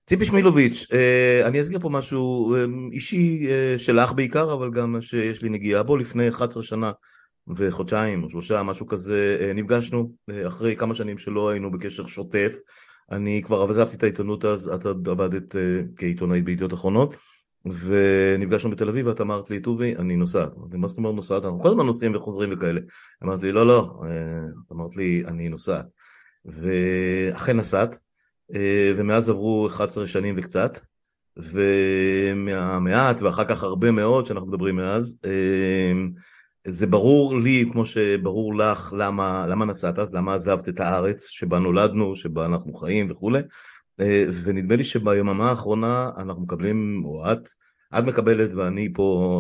ציפי שמילוביץ', אני אסגיר פה משהו אישי שלך בעיקר, אבל גם שיש לי נגיעה בו. לפני 11 שנה וחודשיים או שלושה, משהו כזה, נפגשנו אחרי כמה שנים שלא היינו בקשר שוטף. אני כבר עזבתי את העיתונות אז, את עוד עבדת כעיתונאית בידיעות אחרונות, ונפגשנו בתל אביב ואת אמרת לי, טובי, אני נוסעת. אמרתי, מה זאת אומרת נוסעת? אנחנו כל הזמן נוסעים וחוזרים וכאלה. אמרתי לי, לא, לא, את אמרת לי, אני נוסעת. ואכן נסעת. ומאז עברו 11 שנים וקצת, ומהמעט ואחר כך הרבה מאוד שאנחנו מדברים מאז, זה ברור לי, כמו שברור לך, למה נסעת אז, למה עזבת את הארץ שבה נולדנו, שבה אנחנו חיים וכולי, ונדמה לי שביממה האחרונה אנחנו מקבלים, או את מקבלת ואני פה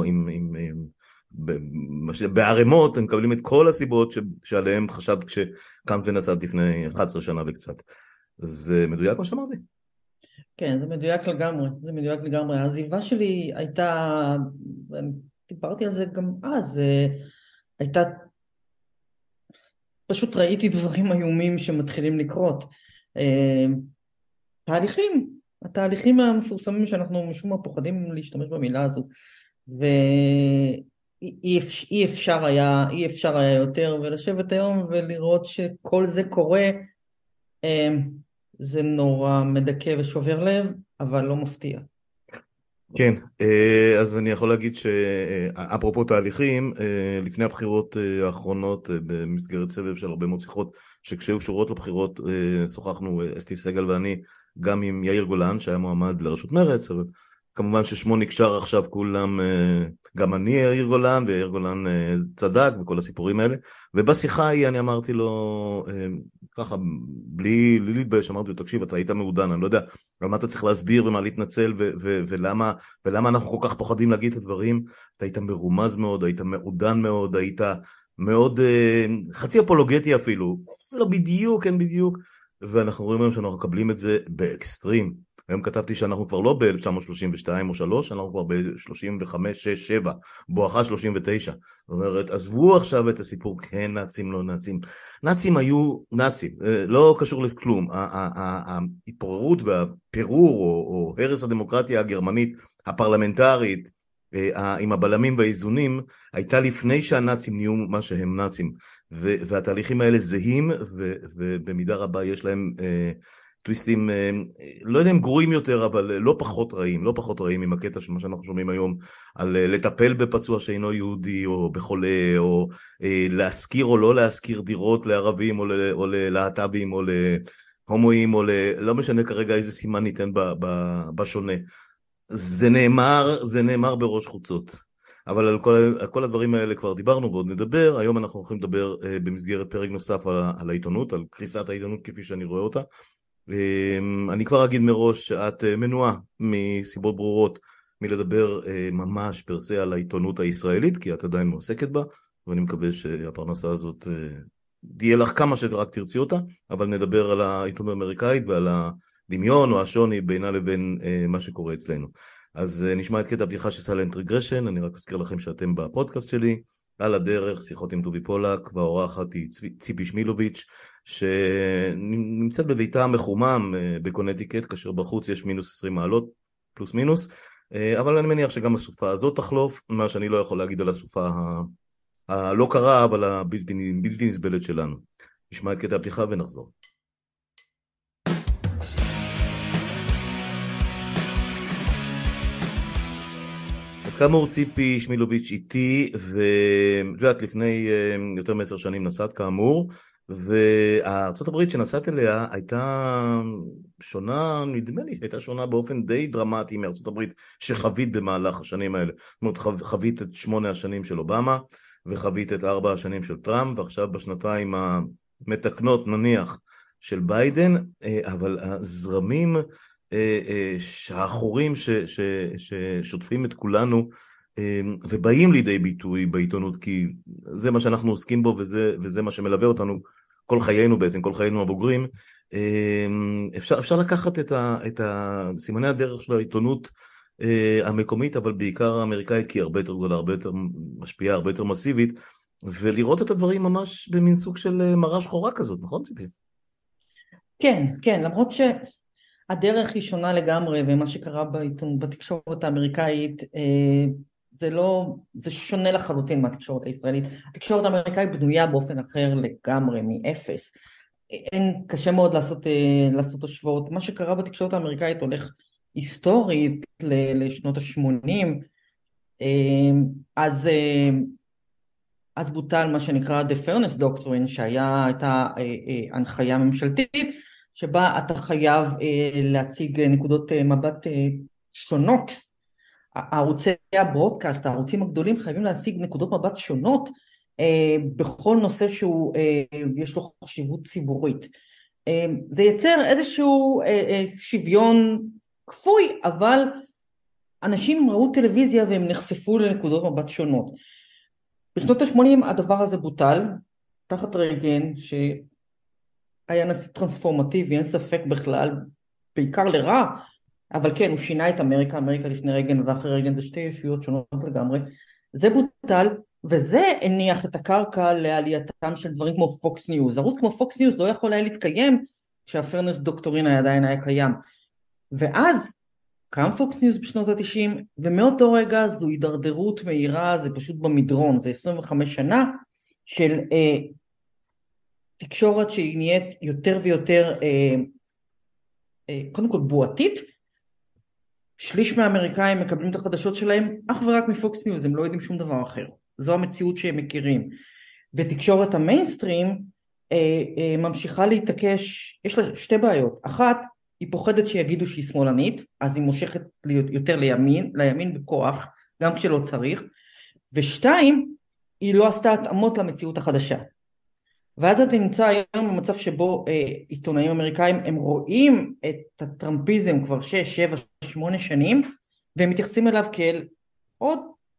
בערימות, הם מקבלים את כל הסיבות שעליהם חשבת כשקמת ונסעת לפני 11 שנה וקצת. זה מדויק מה שאמרתי? כן, זה מדויק לגמרי, זה מדויק לגמרי. העזיבה שלי הייתה, ואני דיברתי על זה גם אז, הייתה, פשוט ראיתי דברים איומים שמתחילים לקרות. אה, תהליכים, התהליכים המפורסמים שאנחנו משום מה פוחדים להשתמש במילה הזו, אי אפשר היה יותר, ולשבת היום ולראות שכל זה קורה, אה, זה נורא מדכא ושובר לב, אבל לא מפתיע. כן, אז אני יכול להגיד שאפרופו תהליכים, לפני הבחירות האחרונות, במסגרת סבב של הרבה מאוד שיחות, שכשהיו קשורות לבחירות, שוחחנו, אסתי סגל ואני, גם עם יאיר גולן, שהיה מועמד לראשות מרצ, אבל כמובן ששמו נקשר עכשיו כולם, גם אני יאיר גולן, ויאיר גולן צדק, וכל הסיפורים האלה, ובשיחה ההיא אני אמרתי לו, ככה, בלי להתבייש, אמרתי לו, תקשיב, אתה היית מעודן, אני לא יודע, על מה אתה צריך להסביר ומה להתנצל ולמה אנחנו כל כך פוחדים להגיד את הדברים. אתה היית מרומז מאוד, היית מעודן מאוד, היית מאוד חצי אפולוגטי אפילו, לא בדיוק, אין בדיוק, ואנחנו רואים היום שאנחנו מקבלים את זה באקסטרים. היום כתבתי שאנחנו כבר לא ב-1932 או 3, אנחנו כבר ב-35, 6, 7, בואכה 39. זאת אומרת, עזבו עכשיו את הסיפור, כן נאצים, לא נאצים. נאצים היו נאצים, לא קשור לכלום. ההתפוררות והפירור או הרס הדמוקרטיה הגרמנית הפרלמנטרית עם הבלמים והאיזונים הייתה לפני שהנאצים נהיו מה שהם נאצים, והתהליכים האלה זהים ובמידה רבה יש להם טוויסטים, לא יודע אם גרועים יותר, אבל לא פחות רעים, לא פחות רעים עם הקטע של מה שאנחנו שומעים היום על לטפל בפצוע שאינו יהודי או בחולה, או להשכיר או לא להשכיר דירות לערבים או ללהט"בים או להומואים, או לא משנה כרגע איזה סימן ניתן בשונה. זה נאמר בראש חוצות. אבל על כל הדברים האלה כבר דיברנו ועוד נדבר. היום אנחנו הולכים לדבר במסגרת פרק נוסף על העיתונות, על קריסת העיתונות כפי שאני רואה אותה. אני כבר אגיד מראש שאת מנועה מסיבות ברורות מלדבר ממש פרסה על העיתונות הישראלית, כי את עדיין מועסקת בה, ואני מקווה שהפרנסה הזאת תהיה לך כמה שרק תרצי אותה, אבל נדבר על העיתונות האמריקאית ועל הדמיון או השוני בינה לבין מה שקורה אצלנו. אז נשמע את קטע הפתיחה של סילנט רגרשן. אני רק אזכיר לכם שאתם בפודקאסט שלי, על הדרך, שיחות עם טובי פולק, והאורחת היא ציפי שמילוביץ', שנמצאת בביתה מחומם בקונטיקט, כאשר בחוץ יש מינוס 20 מעלות, פלוס מינוס, אבל אני מניח שגם הסופה הזאת תחלוף, מה שאני לא יכול להגיד על הסופה הלא קרה, אבל הבלתי נסבלת שלנו. נשמע את קטע הפתיחה ונחזור. אז כאמור, ציפי שמילוביץ' איתי, ואת לפני יותר מ10 שנים נסעת כאמור, והארצות הברית שנסעת אליה הייתה שונה, נדמה לי שהייתה שונה באופן די דרמטי מארצות הברית שחווית במהלך השנים האלה. זאת אומרת, חווית את 8 השנים של אובמה, וחווית את 4 השנים של טראמפ, ועכשיו בשנתיים המתקנות נניח של ביידן, אבל הזרמים שהחורים ששוטפים את כולנו ובאים לידי ביטוי בעיתונות, כי זה מה שאנחנו עוסקים בו וזה מה שמלווה אותנו כל חיינו בעצם, כל חיינו הבוגרים. אפשר לקחת את סימני הדרך של העיתונות המקומית, אבל בעיקר האמריקאית, כי היא הרבה יותר גדולה, הרבה יותר משפיעה, הרבה יותר מסיבית, ולראות את הדברים ממש במין סוג של מראה שחורה כזאת, נכון ציפי? כן, כן, למרות הדרך היא שונה לגמרי, ומה שקרה בתקשורת האמריקאית, זה לא, זה שונה לחלוטין מהתקשורת הישראלית. התקשורת האמריקאית בנויה באופן אחר לגמרי, מאפס. קשה מאוד לעשות השוואות. מה שקרה בתקשורת האמריקאית הולך היסטורית לשנות ה-80, אז בוטל מה שנקרא The Fairness Doctrine, שהייתה הנחיה ממשלתית, שבה אתה חייב להציג נקודות מבט שונות. ערוצי הברודקאסט, הערוצים הגדולים חייבים להשיג נקודות מבט שונות בכל נושא שהוא יש לו חשיבות ציבורית. זה יצר איזשהו שוויון כפוי, אבל אנשים ראו טלוויזיה והם נחשפו לנקודות מבט שונות. בשנות ה-80 הדבר הזה בוטל, תחת רייגן, שהיה נשיא טרנספורמטיבי, אין ספק בכלל, בעיקר לרע, אבל כן, הוא שינה את אמריקה, אמריקה לפני רייגן ואחרי רייגן, זה שתי ישויות שונות לגמרי. זה בוטל, וזה הניח את הקרקע לעלייתם של דברים כמו פוקס ניוז. ערוץ כמו פוקס ניוז לא יכול היה להתקיים, כשהפרנס דוקטורין עדיין היה קיים. ואז קם פוקס ניוז בשנות ה-90, ומאותו רגע זו הידרדרות מהירה, זה פשוט במדרון, זה 25 שנה של תקשורת שהיא נהיית יותר ויותר, קודם כל בועתית. שליש מהאמריקאים מקבלים את החדשות שלהם אך ורק מפוקס ניוז, הם לא יודעים שום דבר אחר. זו המציאות שהם מכירים. ותקשורת המיינסטרים ממשיכה להתעקש, יש לה שתי בעיות. אחת, היא פוחדת שיגידו שהיא שמאלנית, אז היא מושכת יותר לימין בכוח, גם כשלא צריך. ושתיים, היא לא עשתה התאמות למציאות החדשה. ואז אתה נמצא היום במצב שבו עיתונאים אמריקאים, הם רואים את הטראמפיזם כבר 6, 7, 8 שנים, והם מתייחסים אליו כאל עוד,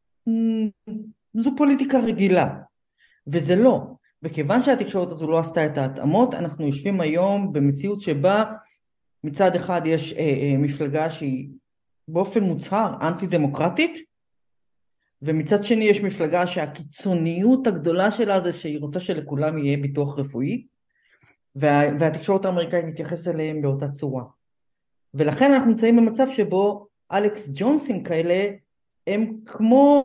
זו פוליטיקה רגילה. וזה לא. וכיוון שהתקשורת הזו לא עשתה את ההתאמות, אנחנו יושבים היום במציאות שבה מצד אחד יש מפלגה שהיא באופן מוצהר אנטי דמוקרטית, ומצד שני יש מפלגה שהקיצוניות הגדולה שלה זה שהיא רוצה שלכולם יהיה ביטוח רפואי, והתקשורת האמריקאית מתייחס אליהם באותה צורה. ולכן אנחנו נמצאים במצב שבו אלכס ג'ונסים כאלה הם כמו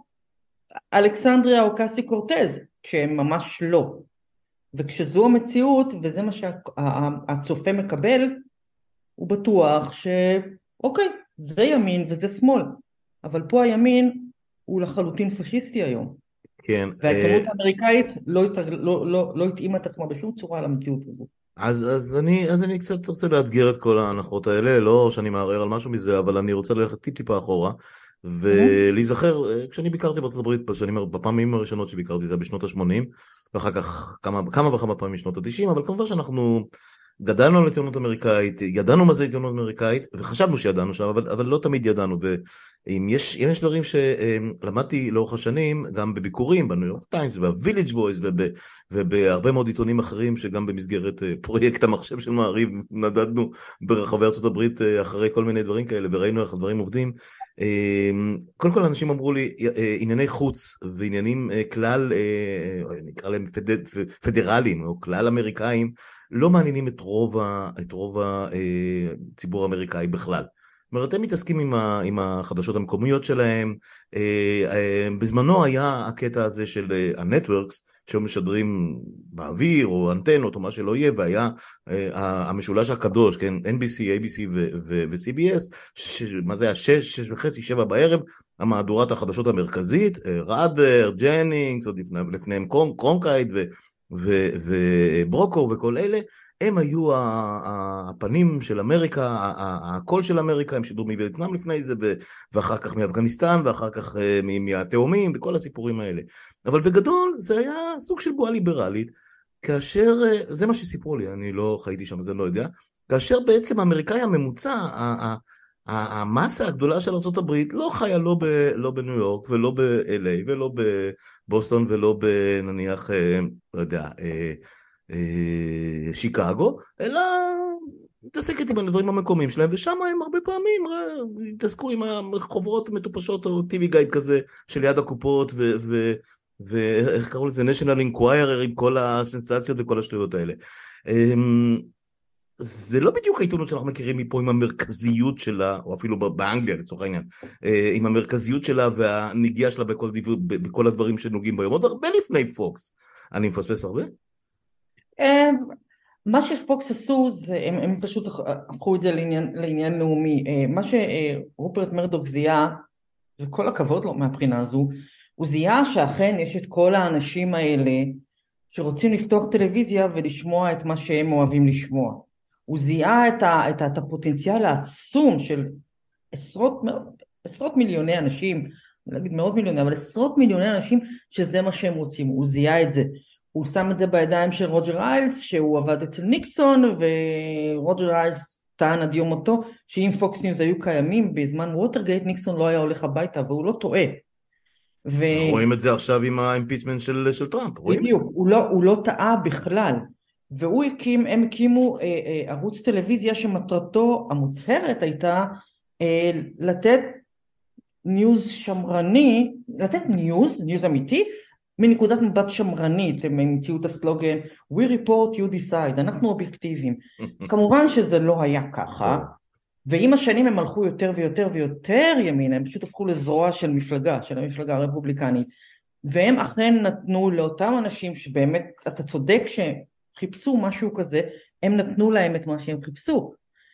אלכסנדריה אוקסי קורטז, כשהם ממש לא. וכשזו המציאות, וזה מה שהצופה מקבל, הוא בטוח שאוקיי, זה ימין וזה שמאל. אבל פה הימין הוא לחלוטין פשיסטי היום. כן. והעיתונות האמריקאית לא התאימה את עצמה בשום צורה למציאות הזו. אז אני קצת רוצה לאתגר את כל ההנחות האלה, לא שאני מערער על משהו מזה, אבל אני רוצה ללכת טיפה אחורה, ולהיזכר, כשאני ביקרתי בארצות הברית, בפעמים הראשונות שביקרתי זה בשנות ה-80, ואחר כך כמה וכמה פעמים בשנות ה-90, אבל כמובן שאנחנו גדלנו על עיתונות אמריקאית, ידענו מה זה עיתונות אמריקאית, וחשבנו שידענו שם, אבל לא תמיד ידענו, ואם יש דברים שלמדתי לאורך השנים, גם בביקורים, בניו יורק טיימס, בוויליג' וויס, ובהרבה מאוד עיתונים אחרים, שגם במסגרת פרויקט המחשב של מעריב, נדדנו ברחבי ארצות הברית אחרי כל מיני דברים כאלה, וראינו איך הדברים עובדים. קודם כל אנשים אמרו לי, ענייני חוץ ועניינים כלל, נקרא להם פדרליים, או כלל אמריקאים, לא מעניינים את רוב הציבור האמריקאי בכלל. זאת אומרת, הם מתעסקים עם החדשות המקומיות שלהם. בזמנו היה הקטע הזה של הנטוורקס, שהיו משדרים באוויר או אנטנות או מה שלא יהיה, והיה המשולש הקדוש, כן, NBC, ABC ו-CBS, מה זה היה? 6:30, 7 בערב, המהדורת החדשות המרכזית, ראדר, ג'נינגס, עוד לפניהם קרונקייט וברוקו וכל אלה, הם היו הפנים של אמריקה, הקול של אמריקה, הם שידרו מווייטנאם לפני זה, ואחר כך מאפגניסטן, ואחר כך מהתאומים, וכל הסיפורים האלה. אבל בגדול זה היה סוג של בועה ליברלית, כאשר, זה מה שסיפרו לי, אני לא חייתי שם, אז אני לא יודע, כאשר בעצם האמריקאי הממוצע, המסה הגדולה של ארצות הברית, לא חיה לא בניו יורק, ולא ב-LA, ולא בבוסטון, ולא בנניח, לא יודע, שיקגו, אלא מתעסקת עם הדברים המקומיים שלהם, ושם הם הרבה פעמים התעסקו עם החוברות מטופשות, או TV גייד כזה, של יד הקופות, ואיך קראו לזה? National Enquirer, עם כל הסנסציות וכל השטויות האלה. זה לא בדיוק העיתונות שאנחנו מכירים מפה עם המרכזיות שלה, או אפילו באנגליה לצורך העניין, עם המרכזיות שלה והנגיעה שלה בכל הדברים שנוגעים ביום, עוד הרבה לפני פוקס. אני מפספס הרבה? מה שפוקס עשו, הם פשוט הפכו את זה לעניין לאומי. מה שרופרט מרדוק זיהה, וכל הכבוד לו מהבחינה הזו, הוא זיהה שאכן יש את כל האנשים האלה שרוצים לפתוח טלוויזיה ולשמוע את מה שהם אוהבים לשמוע. הוא זיהה את הפוטנציאל העצום של עשרות מיליוני אנשים, אני לא אגיד מאות מיליוני, אבל עשרות מיליוני אנשים שזה מה שהם רוצים. הוא זיהה את זה. הוא שם את זה בידיים של רוג'ר איילס, שהוא עבד אצל ניקסון, ורוג'ר איילס טען עד יום מותו, שאם פוקס ניוז היו קיימים בזמן ווטרגייט, ניקסון לא היה הולך הביתה, והוא לא טועה. אנחנו רואים את זה עכשיו עם האימפיצ'מנט של טראמפ, רואים את זה. בדיוק, הוא לא טעה בכלל. הם הקימו ערוץ טלוויזיה שמטרתו המוצהרת הייתה לתת ניוז שמרני, לתת ניוז אמיתי, מנקודת מבט שמרנית. הם המציאו את הסלוגן We report, you decide, אנחנו אובייקטיביים. כמובן שזה לא היה ככה, ועם השנים הם הלכו יותר ויותר ויותר ימין, הם פשוט הפכו לזרוע של המפלגה הרפובליקנית, והם אכן נתנו לאותם אנשים שבאמת, אתה צודק שחיפשו משהו כזה, הם נתנו להם את מה שהם חיפשו.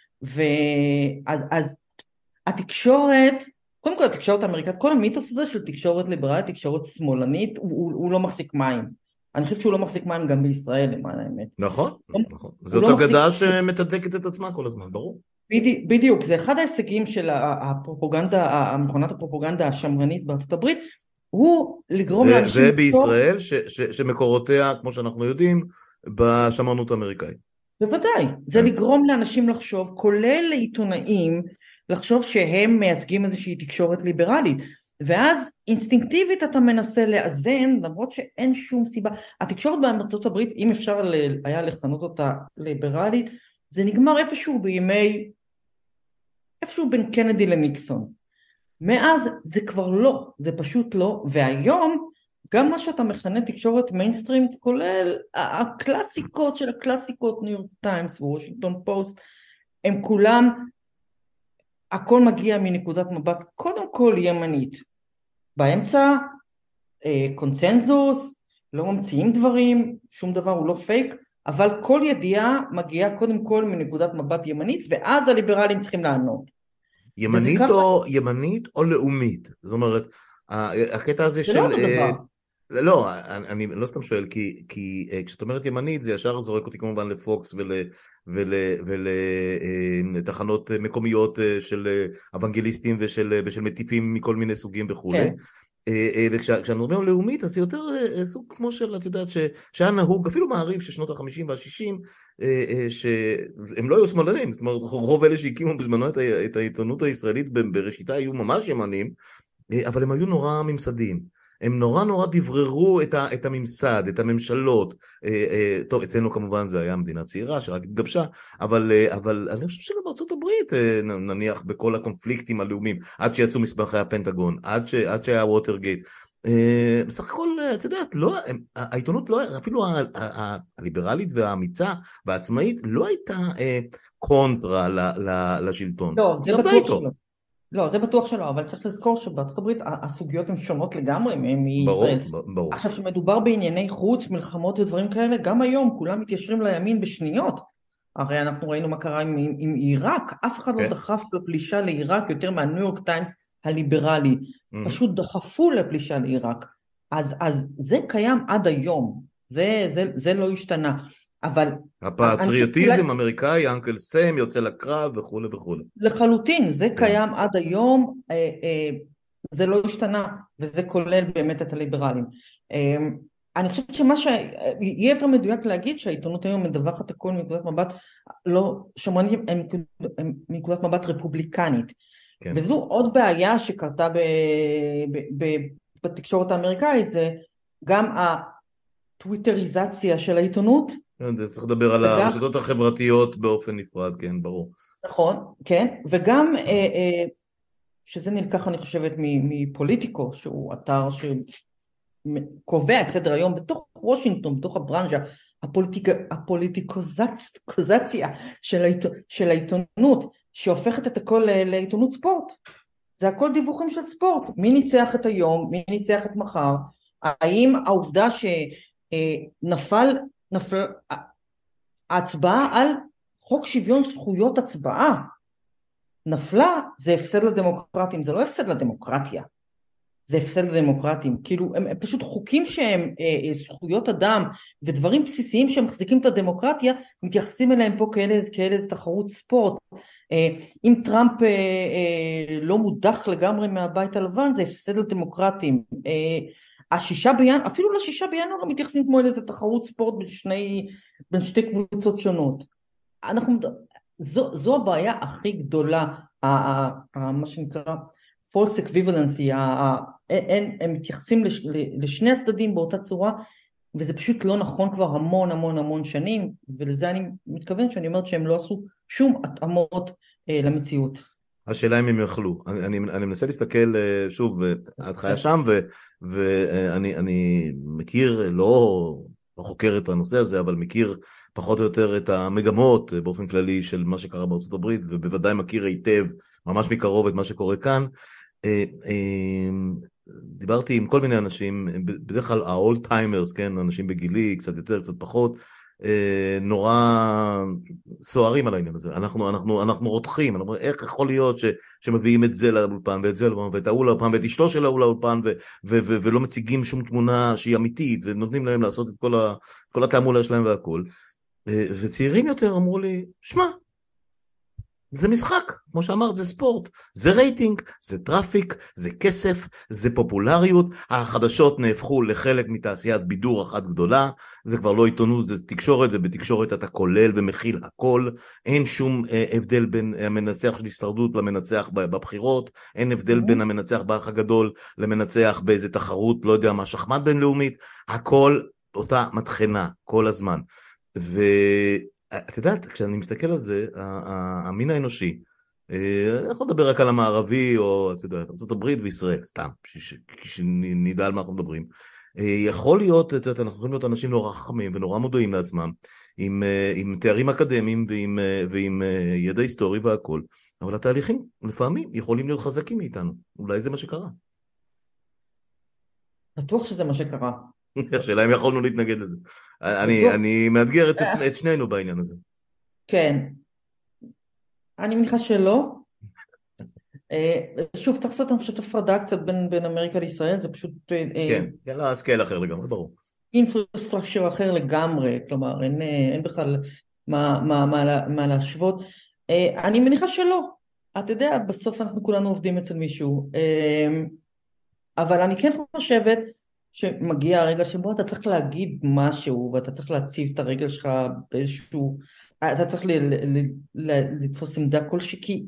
אז התקשורת, קודם כל התקשורת האמריקאית, כל המיתוס הזה של תקשורת ליברלית, תקשורת שמאלנית, הוא לא מחזיק מים. אני חושבת שהוא לא מחזיק מים גם בישראל, למען האמת. נכון. זאת אגדה שמתדלקת את עצמה כל הזמן, ברור. בדיוק, זה אחד ההישגים של מכונת הפרופוגנדה השמרנית בארצות הברית, הוא לגרום לאנשים... ובישראל, שמקורותיה, כמו שאנחנו יודעים, בשמרנות האמריקאית. בוודאי, זה לגרום לאנשים לחשוב, כולל לעיתונאים, לחשוב שהם מייצגים איזושהי תקשורת ליברלית, ואז אינסטינקטיבית אתה מנסה לאזן, למרות שאין שום סיבה. התקשורת בארצות הברית, אם אפשר היה לכנות אותה ליברלית, זה נגמר איפשהו בין קנדי לניקסון. מאז זה כבר לא, זה פשוט לא, והיום גם מה שאתה מכנה תקשורת מיינסטרים, כולל הקלאסיקות של הקלאסיקות, ניו יורק טיימס ווושינגטון פוסט, הם כולם, הכל מגיע מנקודת מבט קודם כל ימנית, באמצע קונצנזוס, לא ממציאים דברים, שום דבר הוא לא פייק, אבל כל ידיעה מגיעה קודם כל מנקודת מבט ימנית, ואז הליברלים צריכים לענות. ימנית או לאומית? זאת אומרת, הקטע הזה של... זה לא אותו דבר. לא, אני לא סתם שואל, כי כשאת אומרת ימנית, זה ישר זורק אותי כמובן לפוקס ולתחנות מקומיות של אוונגליסטים ושל מטיפים מכל מיני סוגים וכו'. וכשאנחנו מדברים על לאומית, אז זה יותר סוג כמו של, את יודעת, שהיה נהוג, אפילו מעריב של שנות ה-50 וה-60, שהם לא היו שמאלנים, זאת אומרת, רוב אלה שהקימו בזמנו את העיתונות הישראלית בראשיתה היו ממש ימנים, אבל הם היו נורא ממסדיים. הם נורא דבררו את הממסד, את הממשלות. טוב, אצלנו כמובן זה היה מדינה צעירה שרק התגבשה, אבל אני חושב שגם בארצות הברית, נניח בכל הקונפליקטים הלאומיים, עד שיצאו מסמכי הפנטגון, עד שהיה ווטרגייט, בסך הכל, את יודעת, העיתונות לא, אפילו הליברלית והאמיצה והעצמאית, לא הייתה קונטרה לשלטון. לא, זה בטוח שלא. לא, זה בטוח שלא, אבל צריך לזכור שבארצות הברית הסוגיות הן שונות לגמרי מישראל. ברור. עכשיו, שמדובר בענייני חוץ, מלחמות ודברים כאלה, גם היום כולם מתיישרים לימין בשניות. הרי אנחנו ראינו מה קרה עם עיראק, אף אחד לא דחף לפלישה לעיראק יותר מהניו יורק טיימס הליברלי. פשוט דחפו לפלישה לעיראק. אז זה קיים עד היום, זה לא השתנה. אבל הפטריוטיזם האמריקאי, אנקל סם יוצא לקרב וכו' וכו'. לחלוטין, זה קיים עד היום, זה לא השתנה, וזה כולל באמת את הליברלים. אני חושבת שמה שיהיה יותר מדויק להגיד שהעיתונות היום מדווחת הכל מנקודת מבט לא שמרנית, מנקודת מבט רפובליקנית. וזו עוד בעיה שקרתה בתקשורת האמריקאית, זה גם הטוויטריזציה של העיתונות. זה צריך לדבר על הרשתות החברתיות באופן נפרד, כן, ברור. נכון, כן, וגם שזה נלקח, אני חושבת, מפוליטיקו, שהוא אתר קובע את סדר היום בתוך וושינגטון, בתוך הברנז'ה, הפוליטיקוזציה של העיתונות, שהופכת את הכל לעיתונות ספורט. זה הכל דיווחים של ספורט. מי ניצח את היום, מי ניצח את מחר, האם העובדה שנפל ההצבעה על חוק שוויון זכויות הצבעה, נפלה, זה הפסד לדמוקרטים, זה לא הפסד לדמוקרטיה. זה הפסד לדמוקרטים, כאילו הם פשוט חוקים שהם זכויות אדם ודברים בסיסיים שהם מחזיקים את הדמוקרטיה, מתייחסים אליהם פה כאלה תחרות ספורט. אם טראמפ לא מודח לגמרי מהבית הלבן, זה הפסד לדמוקרטים. אפילו לשישה בינואר הם מתייחסים כמו איזה תחרות ספורט בין שתי קבוצות שונות. זו הבעיה הכי גדולה, מה שנקרא false equivalency, הם מתייחסים לשני הצדדים באותה צורה, וזה פשוט לא נכון כבר המון המון המון שנים, ולזה אני מתכוון שאני אומרת שהם לא עשו שום התאמות למציאות. השאלה אם הם יכלו. אני מנסה להסתכל, שוב, את חיה שם, ואני מכיר, לא חוקר את הנושא הזה, אבל מכיר פחות או יותר את המגמות באופן כללי של מה שקרה בארצות הברית, ובוודאי מכיר היטב, ממש מקרוב את מה שקורה כאן. דיברתי עם כל מיני אנשים, בדרך כלל ה-old timers, כן, אנשים בגילי, קצת יותר, קצת פחות, נורא סוערים על העניין הזה. אנחנו רותחים, איך יכול להיות שמביאים את זה לאולפן ואת זה לאולפן ואת ההוא לאולפן ואת אשתו של ההוא לאולפן ולא מציגים שום תמונה שהיא אמיתית ונותנים להם לעשות את כל התעמולה שלהם והכל. וצעירים יותר אמרו לי, שמע, זה משחק, כמו שאמרת, זה ספורט, זה רייטינג, זה טראפיק, זה כסף, זה פופולריות, החדשות נהפכו לחלק מתעשיית בידור אחת גדולה, זה כבר לא עיתונות, זה תקשורת, ובתקשורת אתה כולל ומכיל הכל, אין שום הבדל בין המנצח של הישרדות למנצח בבחירות, אין הבדל בין המנצח באח הגדול למנצח באיזה תחרות, לא יודע מה, שחמט בינלאומית, הכל אותה מתחנה, כל הזמן. את יודעת, כשאני מסתכל על זה, המין האנושי, אני יכול לדבר רק על המערבי, או את יודעת, ארצות הברית וישראל, סתם, שנדע על מה אנחנו מדברים. יכול להיות, את יודעת, אנחנו יכולים להיות אנשים נורא חכמים ונורא מודעים לעצמם, עם תארים אקדמיים ועם ידע היסטורי והכל, אבל התהליכים לפעמים יכולים להיות חזקים מאיתנו, אולי זה מה שקרה. בטוח שזה מה שקרה. השאלה אם יכולנו להתנגד לזה. אני מאתגר את שנינו בעניין הזה. כן. אני מניחה שלא. שוב, צריך לעשות, אני חושבת, הפרדה קצת בין אמריקה לישראל, זה פשוט... כן, לא, סקייל אחר לגמרי, ברור. אינפרסטרקצ'ר אחר לגמרי, כלומר, אין בכלל מה להשוות. אני מניחה שלא. אתה יודע, בסוף אנחנו כולנו עובדים אצל מישהו. אבל אני כן חושבת שמגיע הרגע שבו אתה צריך להגיד משהו, ואתה צריך להציב את הרגל שלך באיזשהו... אתה צריך לתפוס עמדה כלשהי, כי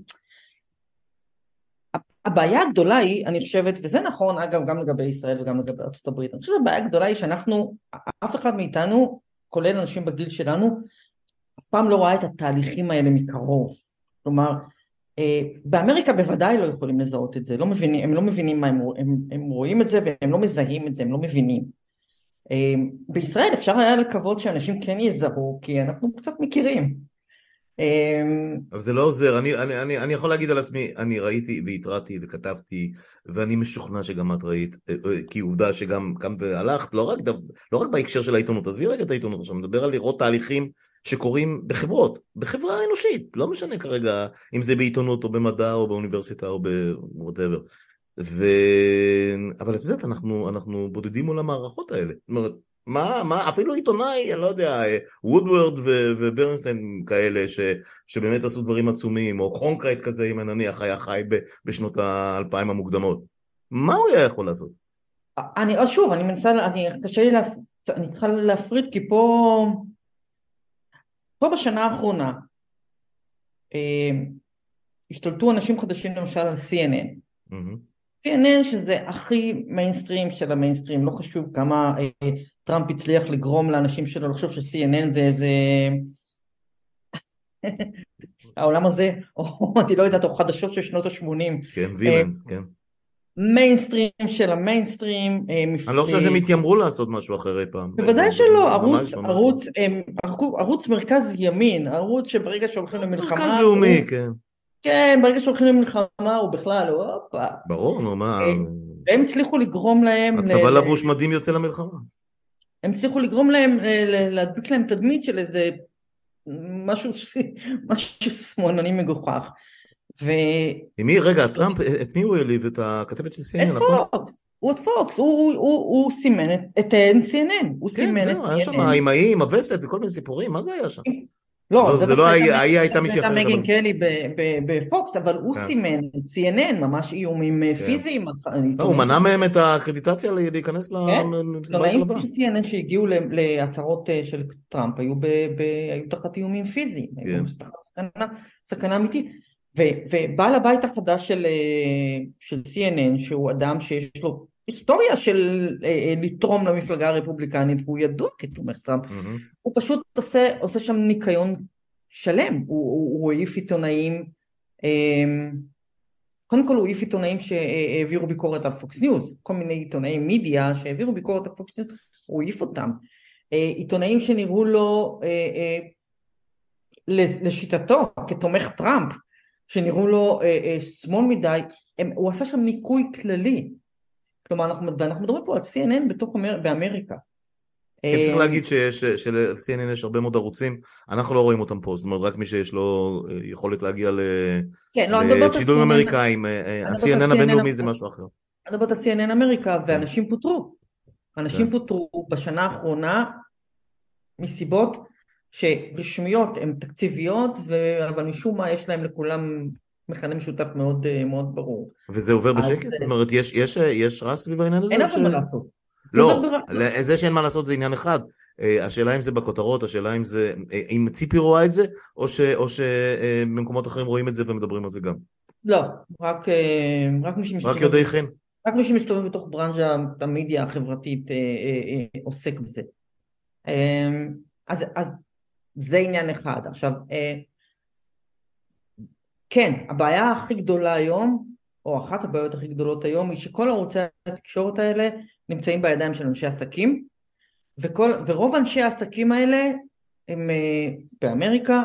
הבעיה הגדולה היא, אני חושבת, וזה נכון אגב גם לגבי ישראל וגם לגבי ארצות הברית, אני חושבת שהבעיה הגדולה היא שאנחנו, אף אחד מאיתנו, כולל אנשים בגיל שלנו, אף פעם לא ראה את התהליכים האלה מקרוב. כלומר, באמריקה בוודאי לא יכולים לזהות את זה, הם לא מבינים מה הם רואים את זה, והם לא מזהים את זה, הם לא מבינים. בישראל אפשר היה לקוות שאנשים כן יזהו, כי אנחנו קצת מכירים. אבל זה לא עוזר, אני יכול להגיד על עצמי, אני ראיתי והתרעתי וכתבתי, ואני משוכנע שגם את ראית, כי עובדה שגם קמת והלכת, לא רק בהקשר של העיתונות, עזבי רגע את העיתונות, עכשיו מדבר על לראות תהליכים שקורים בחברות, בחברה האנושית, לא משנה כרגע אם זה בעיתונות או במדע או באוניברסיטה או ב-whatever. אבל את יודעת, אנחנו בודדים מול המערכות האלה. זאת אומרת, אפילו עיתונאי, אני לא יודע, וודוורד וברנסטיין כאלה שבאמת עשו דברים עצומים, או קרונקרייט כזה, אם נניח היה חי בשנות ה-2000 המוקדמות. מה הוא היה יכול לעשות? שוב, קשה לי, אני צריכה להפריד, כי פה בשנה האחרונה השתלטו אנשים חדשים למשל על CNN. CNN שזה הכי מיינסטרים של המיינסטרים, לא חשוב כמה טראמפ הצליח לגרום לאנשים שלו לחשוב ש-CNN זה איזה העולם הזה, או אני לא יודעת, או חדשות של שנות ה-80. כן, וילנס, כן. מיינסטרים של המיינסטרים. אני לא חושב שהם התיימרו לעשות משהו אחר אי פעם. בוודאי שלא, ממש, ממש לא. ערוץ מרכז ימין, ערוץ שברגע שהולכים מרכז למלחמה, לאומי, כן. כן, ברגע שהולכים למלחמה הוא בכלל, הופה. ברור, נו, מה... והם הצליחו לגרום להם, הצבא לבוש מדים יוצא למלחמה. הם הצליחו לגרום להם, להדביק להם תדמית של איזה משהו שמאלני מגוחך. רגע, טראמפ, את מי הוא העליב? את הכתבת של CNN, את נכון? פוקס, הוא את פוקס, הוא סימן את CNN, הוא כן, סימן את זהו, היה שם CNN. עם הווסת וכל מיני סיפורים, מה זה היה שם? לא, זה לא הייתה מישהי אחרת. מגן קלי בפוקס, אבל הוא כן. סימן את CNN, ממש איומים פיזיים. הוא מנע מהם את הקרדיטציה להיכנס כן, לבית לבן. של CNN שהגיעו להצהרות של טראמפ, היו תחת איומים פיזיים, היו תחת סכנה אמיתית. ובעל הבית החדש של CNN, שהוא אדם שיש לו היסטוריה של לתרום למפלגה הרפובליקנית, והוא ידוע כתומך טראמפ, הוא פשוט עושה שם ניקיון שלם. הוא העיף עיתונאים, קודם כל הוא העיף עיתונאים שהעבירו ביקורת על פוקס ניוז, כל מיני עיתונאי מידיה שהעבירו ביקורת על פוקס ניוז, הוא העיף אותם. עיתונאים שנראו לו לשיטתו כתומך טראמפ, שנראו לו שמאל מדי, הוא עשה שם ניקוי כללי. כלומר, אנחנו מדברים פה על CNN באמריקה. כן, צריך להגיד של-CNN יש הרבה מאוד ערוצים, אנחנו לא רואים אותם פה, זאת אומרת, רק מי שיש לו יכולת להגיע לשידורים אמריקאים, ה-CNN הבינלאומי זה משהו אחר. אני מדברת על CNN אמריקה, ואנשים פוטרו. אנשים פוטרו בשנה האחרונה, מסיבות שרשמיות הן תקציביות, אבל משום מה יש להם לכולם מכנה משותף מאוד מאוד ברור. וזה עובר בשקט? זאת אומרת, יש רע סביב העניין הזה? אין אבל מה לעשות. לא, זה שאין מה לעשות זה עניין אחד. השאלה אם זה בכותרות, השאלה אם ציפי רואה את זה, או שבמקומות אחרים רואים את זה ומדברים על זה גם. לא, רק מי שמסתובב. רק יודעי חן. רק מי שמסתובב בתוך ברנז'ה המדיה החברתית עוסק בזה. אז זה עניין אחד. עכשיו, כן, הבעיה הכי גדולה היום, או אחת הבעיות הכי גדולות היום, היא שכל ערוצי התקשורת האלה נמצאים בידיים של אנשי עסקים, ורוב אנשי העסקים האלה הם באמריקה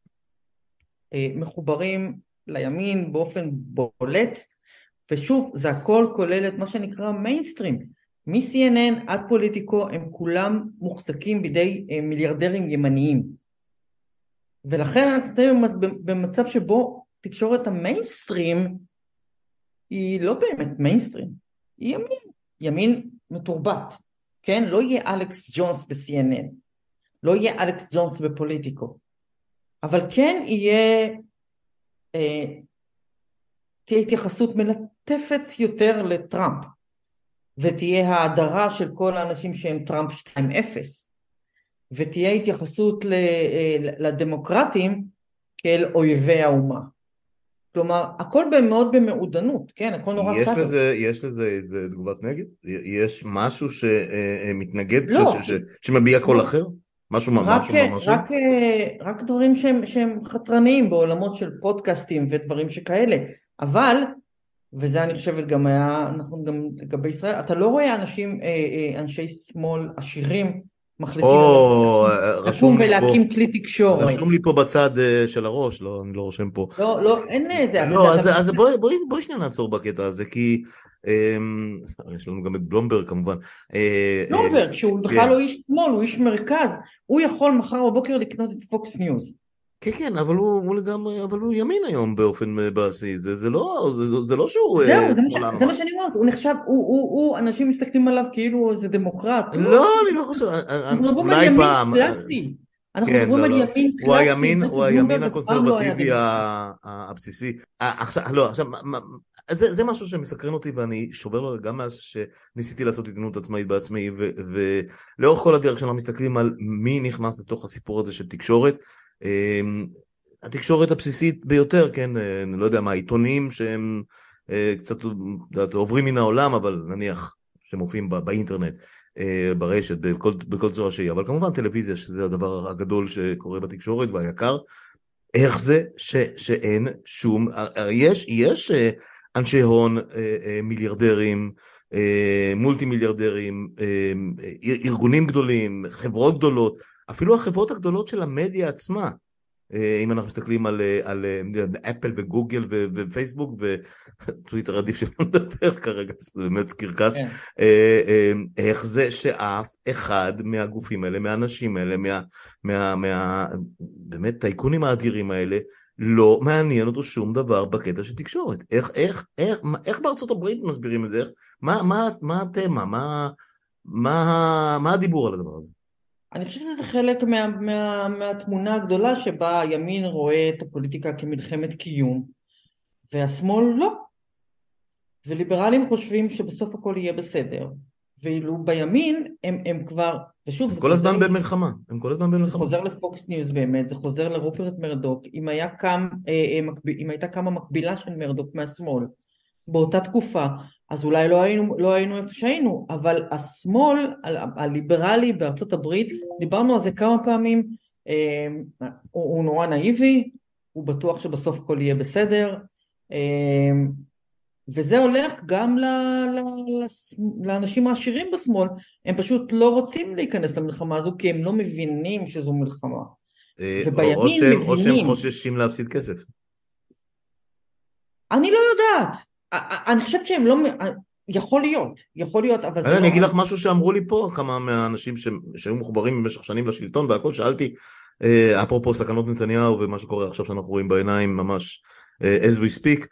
מחוברים לימין באופן בולט, ושוב, זה הכל כולל את מה שנקרא מיינסטרים. מ-CNN עד פוליטיקו הם כולם מוחזקים בידי מיליארדרים ימניים. ולכן אנחנו במצב שבו תקשורת המיינסטרים היא לא באמת מיינסטרים, היא ימין מתורבת, כן? לא יהיה אלכס ג'ונס ב-CNN, לא יהיה אלכס ג'ונס בפוליטיקו, אבל כן תהיה התייחסות מלטפת יותר לטראמפ, ותהיה ההדרה של כל האנשים שהם טראמפ 2.0, ותהיה התייחסות לדמוקרטים כאל אויבי האומה. כלומר, הכל מאוד במעודנות, כן? הכל נורא סטר. יש לזה איזה תגובת נגד? יש משהו שמתנגד, שמביע קול אחר? משהו ממש? רק דברים שהם חתרניים בעולמות של פודקאסטים ודברים שכאלה. אבל, וזה אני חושבת גם היה, נכון גם לגבי ישראל, אתה לא רואה אנשי שמאל עשירים, מחליטים לקום ולהקים כלי תקשורת. רשום לי פה בצד של הראש, לא, אני לא רושם פה. לא, אין איזה. לא, אז בואי שנייה נעצור בקטע הזה, כי יש לנו גם את בלומברג כמובן. בלומברג, שהוא בכלל לא איש שמאל, הוא איש מרכז, הוא יכול מחר בבוקר לקנות את פוקס ניוז. כן, אבל הוא ימין היום באופן בעשי, זה לא שהוא שמאלן. זה מה שאני אומרת, הוא נחשב, אנשים מסתכלים עליו כאילו זה דמוקרט. לא, אני לא חושב, אולי פעם. אנחנו מדברים על ימין קלאסי. הוא הימין הקונסרבטיבי הבסיסי. עכשיו, זה משהו שמסקרן אותי ואני שובר לו גם מאז שניסיתי לעשות עיתונות עצמאית בעצמי, ולאורך כל הדרך כשאנחנו מסתכלים על מי נכנס לתוך הסיפור הזה של תקשורת, התקשורת הבסיסית ביותר, כן, אני לא יודע מה, עיתונים שהם קצת עוברים מן העולם, אבל נניח שמופיעים באינטרנט, ברשת, בכל צורה שהיא, אבל כמובן טלוויזיה, שזה הדבר הגדול שקורה בתקשורת והיקר. איך זה שאין שום, יש אנשי הון, מיליארדרים, מולטי מיליארדרים, ארגונים גדולים, חברות גדולות, אפילו החברות הגדולות של המדיה עצמה, אם אנחנו מסתכלים על אפל וגוגל ופייסבוק וטוויטר, עדיף שלא נדבר כרגע, זה באמת קרקס, כן. איך זה שאף אחד מהגופים האלה, מהאנשים האלה, באמת טייקונים האדירים האלה, לא מעניין אותו שום דבר בקטע של תקשורת. איך בארצות הברית מסבירים את זה? מה התמה? מה הדיבור על הדבר הזה? אני חושבת שזה חלק מהתמונה הגדולה שבה הימין רואה את הפוליטיקה כמלחמת קיום, והשמאל לא. וליברלים חושבים שבסוף הכל יהיה בסדר. ואילו בימין הם כבר, ושוב, הם כל הזמן במלחמה. הם כל הזמן זה במלחמה. חוזר לפוקס ניוז באמת, זה חוזר לרופרט מרדוק, אם הייתה קמה מקבילה של מרדוק מהשמאל באותה תקופה, אז אולי לא היינו איפה שהיינו, אבל השמאל הליברלי בארצות הברית, דיברנו על זה כמה פעמים, הוא נורא נאיבי, הוא בטוח שבסוף הכל יהיה בסדר, וזה הולך גם לאנשים העשירים בשמאל, הם פשוט לא רוצים להיכנס למלחמה הזו, כי הם לא מבינים שזו מלחמה. ובימין מבינים. או שהם חוששים להפסיד כסף. אני לא יודעת. אני חושבת שהם לא... יכול להיות, אבל זה לא... אני אגיד לך משהו שאמרו לי פה, כמה מהאנשים שהיו מחוברים במשך שנים לשלטון והכל, שאלתי, אפרופו סכנות נתניהו ומה שקורה עכשיו שאנחנו רואים בעיניים ממש, as we speak,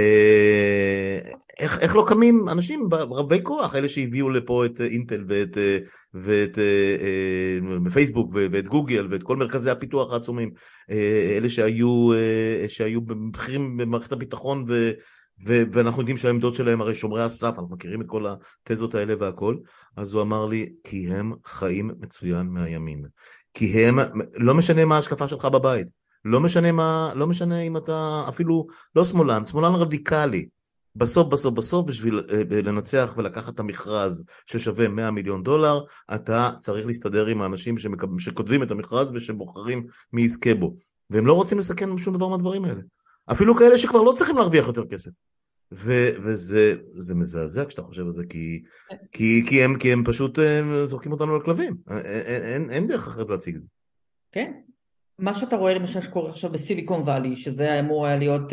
איך לא קמים אנשים רבי כוח, אלה שהביאו לפה את אינטל ואת פייסבוק ואת גוגל ואת כל מרכזי הפיתוח העצומים, אלה שהיו בכירים במערכת הביטחון ואנחנו יודעים שהעמדות שלהם הרי שומרי הסף, אנחנו מכירים את כל התזות האלה והכל, אז הוא אמר לי, כי הם חיים מצוין מהימין, כי הם, לא משנה מה ההשקפה שלך בבית, לא משנה אם אתה אפילו לא שמאלן רדיקלי, בסוף בשביל לנצח ולקחת את המכרז ששווה $100 מיליון, אתה צריך להסתדר עם האנשים שכותבים את המכרז ושבוחרים מי יזכה בו, והם לא רוצים לסכן שום דבר מהדברים האלה, אפילו כאלה שכבר לא צריכים להרוויח יותר כסף, וזה מזעזע כשאתה חושב על זה, כי הם פשוט זורקים אותנו לכלבים, אין דרך אחרת להציג את זה. כן. מה שאתה רואה למשל שקורה עכשיו בסיליקון ואלי, שזה אמור היה להיות,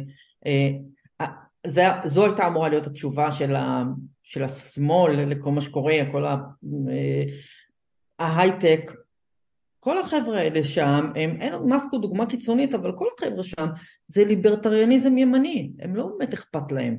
זו הייתה אמורה להיות התשובה של השמאל לכל מה שקורה, כל ההייטק, כל החבר'ה האלה שם, אין עוד מסקו דוגמה קיצונית, אבל כל החבר'ה שם זה ליברטריאניזם ימני, הם לא באמת אכפת להם.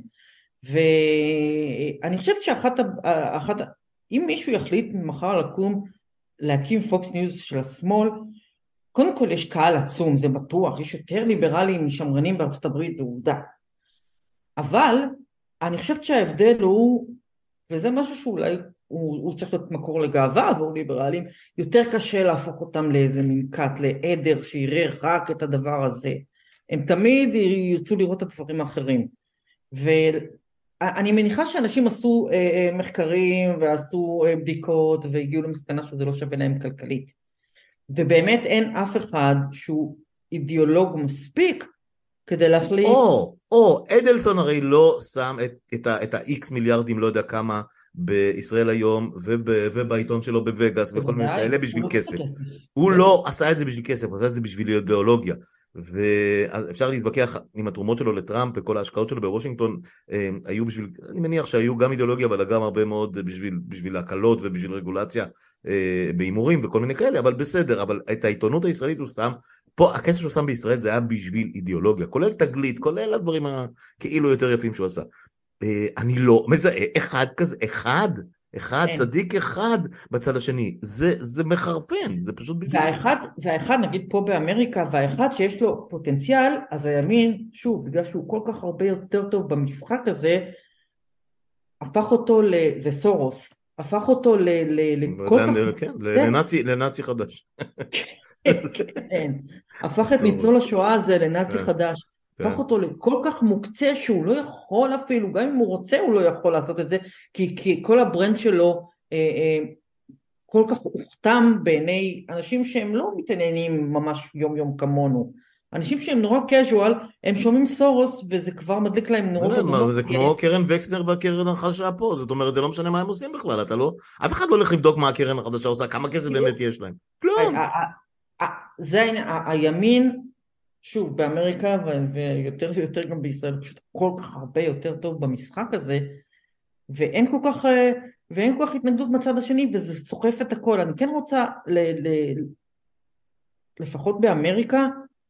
ואני חושבת אם מישהו יחליט מחר להקים פוקס ניוז של השמאל, קודם כל יש קהל עצום, זה בטוח, יש יותר ליברלים משמרנים בארצות הברית, זה עובדה. אבל אני חושבת שההבדל הוא, וזה משהו שאולי הוא צריך להיות מקור לגאווה עבור ליברלים, יותר קשה להפוך אותם לאיזה מין קאט, לעדר שיראה רק את הדבר הזה. הם תמיד ירצו לראות את הדברים האחרים. ואני מניחה שאנשים עשו מחקרים ועשו בדיקות והגיעו למסקנה שזה לא שווה להם כלכלית. ובאמת אין אף אחד שהוא אידיאולוג מספיק כדי להחליט... אדלסון הרי לא שם את ה-X מיליארדים, לא יודע כמה, בישראל היום, ובעיתון שלו בווגאס, וכל מיני כאלה בשביל כסף. הוא לא עשה את זה בשביל כסף, הוא עשה את זה בשביל אידיאולוגיה. ואז אפשר להתווכח עם התרומות שלו לטראמפ, וכל ההשקעות שלו בוושינגטון, היו בשביל, אני מניח שהיו גם אידיאולוגיה, אבל גם הרבה מאוד בשביל הקלות ובשביל רגולציה באימורים וכל מיני כאלה, אבל בסדר, אבל את העיתונות הישראלית הוא שם, פה הכסף שהוא שם בישראל זה היה בשביל אידיאולוגיה, כולל תגלית, כולל הדברים כאילו יותר יפים שהוא עשה. אני לא מזהה אחד כזה, צדיק אחד בצד השני, זה מחרפן, זה פשוט בלתי. והאחד נגיד פה באמריקה, והאחד שיש לו פוטנציאל, אז הימין, שוב, בגלל שהוא כל כך הרבה יותר טוב במשחק הזה, הפך אותו זה סורוס, הפך אותו לנאצי חדש. כן, הפך את ניצול השואה הזה לנאצי חדש. הפך אותו לכל כך מוקצה שהוא לא יכול אפילו, גם אם הוא רוצה הוא לא יכול לעשות את זה, כי כל הברנד שלו כל כך הוכתם בעיני אנשים שהם לא מתעניינים ממש יום יום כמונו, אנשים שהם נורא casual, הם שומעים סורוס וזה כבר מדליק להם נורות אדומות. זה כמו קרן וקסנר והקרן החדשה פה, זאת אומרת, זה לא משנה מה הם עושים בכלל, אף אחד לא הולך לבדוק מה הקרן החדשה עושה, כמה כסף באמת יש להם. כלום. זה הימין, שוב, באמריקה ויותר ויותר גם בישראל, פשוט כל כך הרבה יותר טוב במשחק הזה, ואין כל כך התנגדות מצד השני, וזה סוחף את הכל. אני כן רוצה, לפחות באמריקה,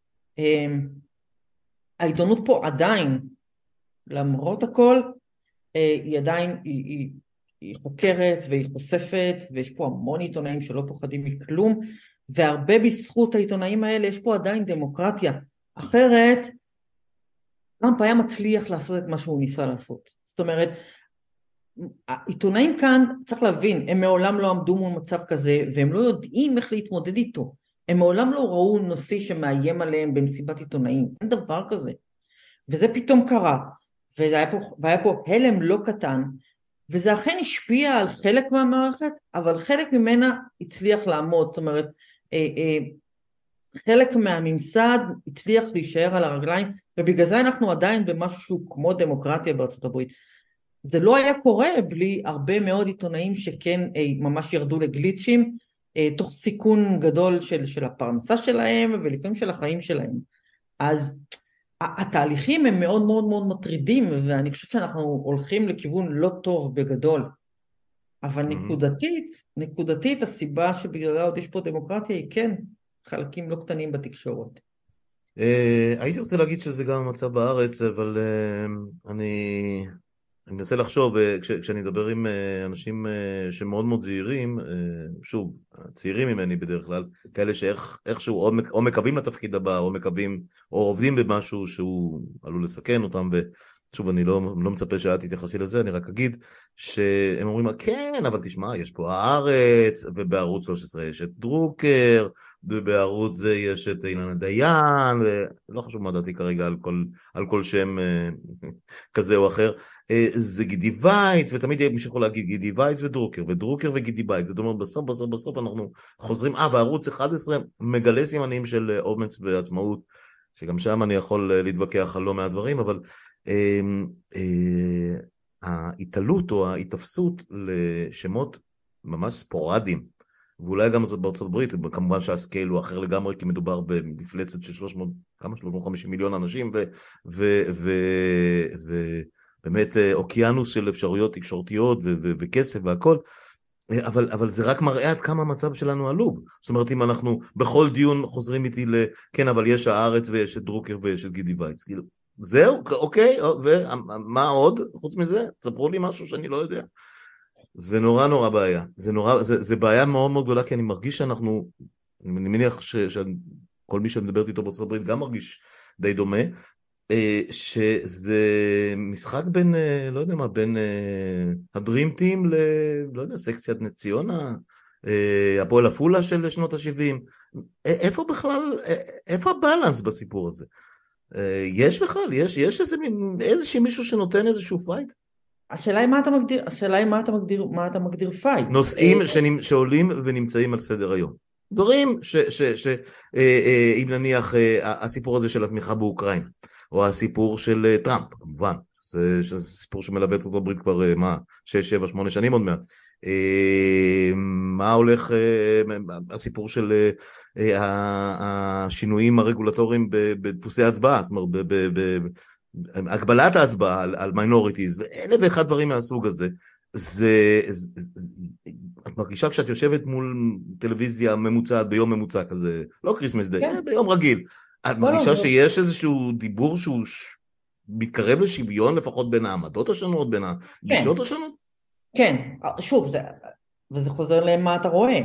העיתונות פה עדיין, למרות הכל, היא עדיין, היא חוקרת והיא חושפת, ויש פה המון עיתונאים שלא פוחדים מכלום, והרבה בזכות העיתונאים האלה יש פה עדיין דמוקרטיה. אחרת, טראמפ היה מצליח לעשות את מה שהוא ניסה לעשות. זאת אומרת, העיתונאים כאן, צריך להבין, הם מעולם לא עמדו מול מצב כזה, והם לא יודעים איך להתמודד איתו. הם מעולם לא ראו נושא שמאיים עליהם במסיבת עיתונאים. אין דבר כזה. וזה פתאום קרה, והיה פה הלם לא קטן, וזה אכן השפיע על חלק מהמערכת, אבל חלק ממנה הצליח לעמוד. זאת אומרת, חלק מהממסד הצליח להישאר על הרגליים, ובגלל זה אנחנו עדיין במשהו שהוא כמו דמוקרטיה בארצות הברית. זה לא היה קורה בלי הרבה מאוד עיתונאים שכן ממש ירדו לגליצ'ים, תוך סיכון גדול של הפרנסה שלהם, ולפעמים של החיים שלהם. אז התהליכים הם מאוד מאוד מאוד מטרידים, ואני חושב שאנחנו הולכים לכיוון לא טוב בגדול. אבל נקודתית הסיבה שבגללה עוד יש פה דמוקרטיה היא כן חלקים לא קטנים בתקשורת. הייתי רוצה להגיד שזה גם המצב בארץ, אבל אני מנסה לחשוב, כשאני אדבר עם אנשים שמאוד מאוד זהירים, שוב, צעירים ממני בדרך כלל, כאלה שאיכשהו או מקווים לתפקיד הבא, או מקווים, או עובדים במשהו שהוא עלול לסכן אותם, ושוב, אני לא מצפה שאת תתייחסי לזה, אני רק אגיד שהם אומרים, כן, אבל תשמע, יש פה הארץ, ובערוץ 13 יש את דרוקר, ובערוץ זה יש את אילנה דיין, ולא חשוב מה דעתי כרגע על כל שם כזה או אחר, זה גידי וייץ, ותמיד מישהו יכול להגיד גידי וייץ ודרוקר וגידי וייץ, זאת אומרת בסוף אנחנו חוזרים, וערוץ 11 מגלה סימנים של אומץ ועצמאות, שגם שם אני יכול להתווכח על לא מהדברים, אבל ההתעלות או ההתאפסות לשמות ממש ספורדיים, ואולי גם בארצות הברית, כמובן שהסקייל הוא אחר לגמרי, כי מדובר במפלצת של 350 מיליון אנשים, באמת אוקיינוס של אפשרויות תקשורתיות וכסף והכל, אבל זה רק מראה עד כמה המצב שלנו עלוב. זאת אומרת, אם אנחנו בכל דיון חוזרים איתי כן, אבל יש הארץ ויש את דרוקר ויש את גידי וייץ, כאילו, זהו, אוקיי, ומה עוד חוץ מזה? תספרו לי משהו שאני לא יודע. זה נורא בעיה, זה בעיה מאוד מאוד גדולה, כי אני מרגיש שאנחנו, אני מניח שכל מי שמדברת איתו בארצות הברית גם מרגיש די דומה, שזה משחק בין, לא יודע מה, בין הדרים טים לא יודע, סקציית נס ציונה, הפועל עפולה של שנות ה-70, איפה בכלל, איפה הבלנס בסיפור הזה? יש בכלל, יש איזשהו מישהו שנותן איזשהו פייט? השאלה היא מה אתה מגדיר פייט. נושאים שעולים ונמצאים על סדר היום. דברים אם נניח הסיפור הזה של התמיכה באוקראינה, או הסיפור של טראמפ, כמובן, זה סיפור שמלווה את ארצות הברית כבר 6, 7, 8 שנים עוד מעט. מה הולך הסיפור של השינויים הרגולטוריים בדפוסי ההצבעה, זאת אומרת, הגבלת ההצבעה על מיינוריטיז, ואלה ואחד דברים מהסוג הזה, את מרגישה כשאת יושבת מול טלוויזיה ממוצעת, ביום ממוצע כזה, לא קריסמס דיי, ביום רגיל, את מרגישה שיש איזשהו דיבור שהוא מתקרב לשוויון, לפחות בין העמדות השונות, בין הגישות השונות? כן, שוב, וזה חוזר למה אתה רואה,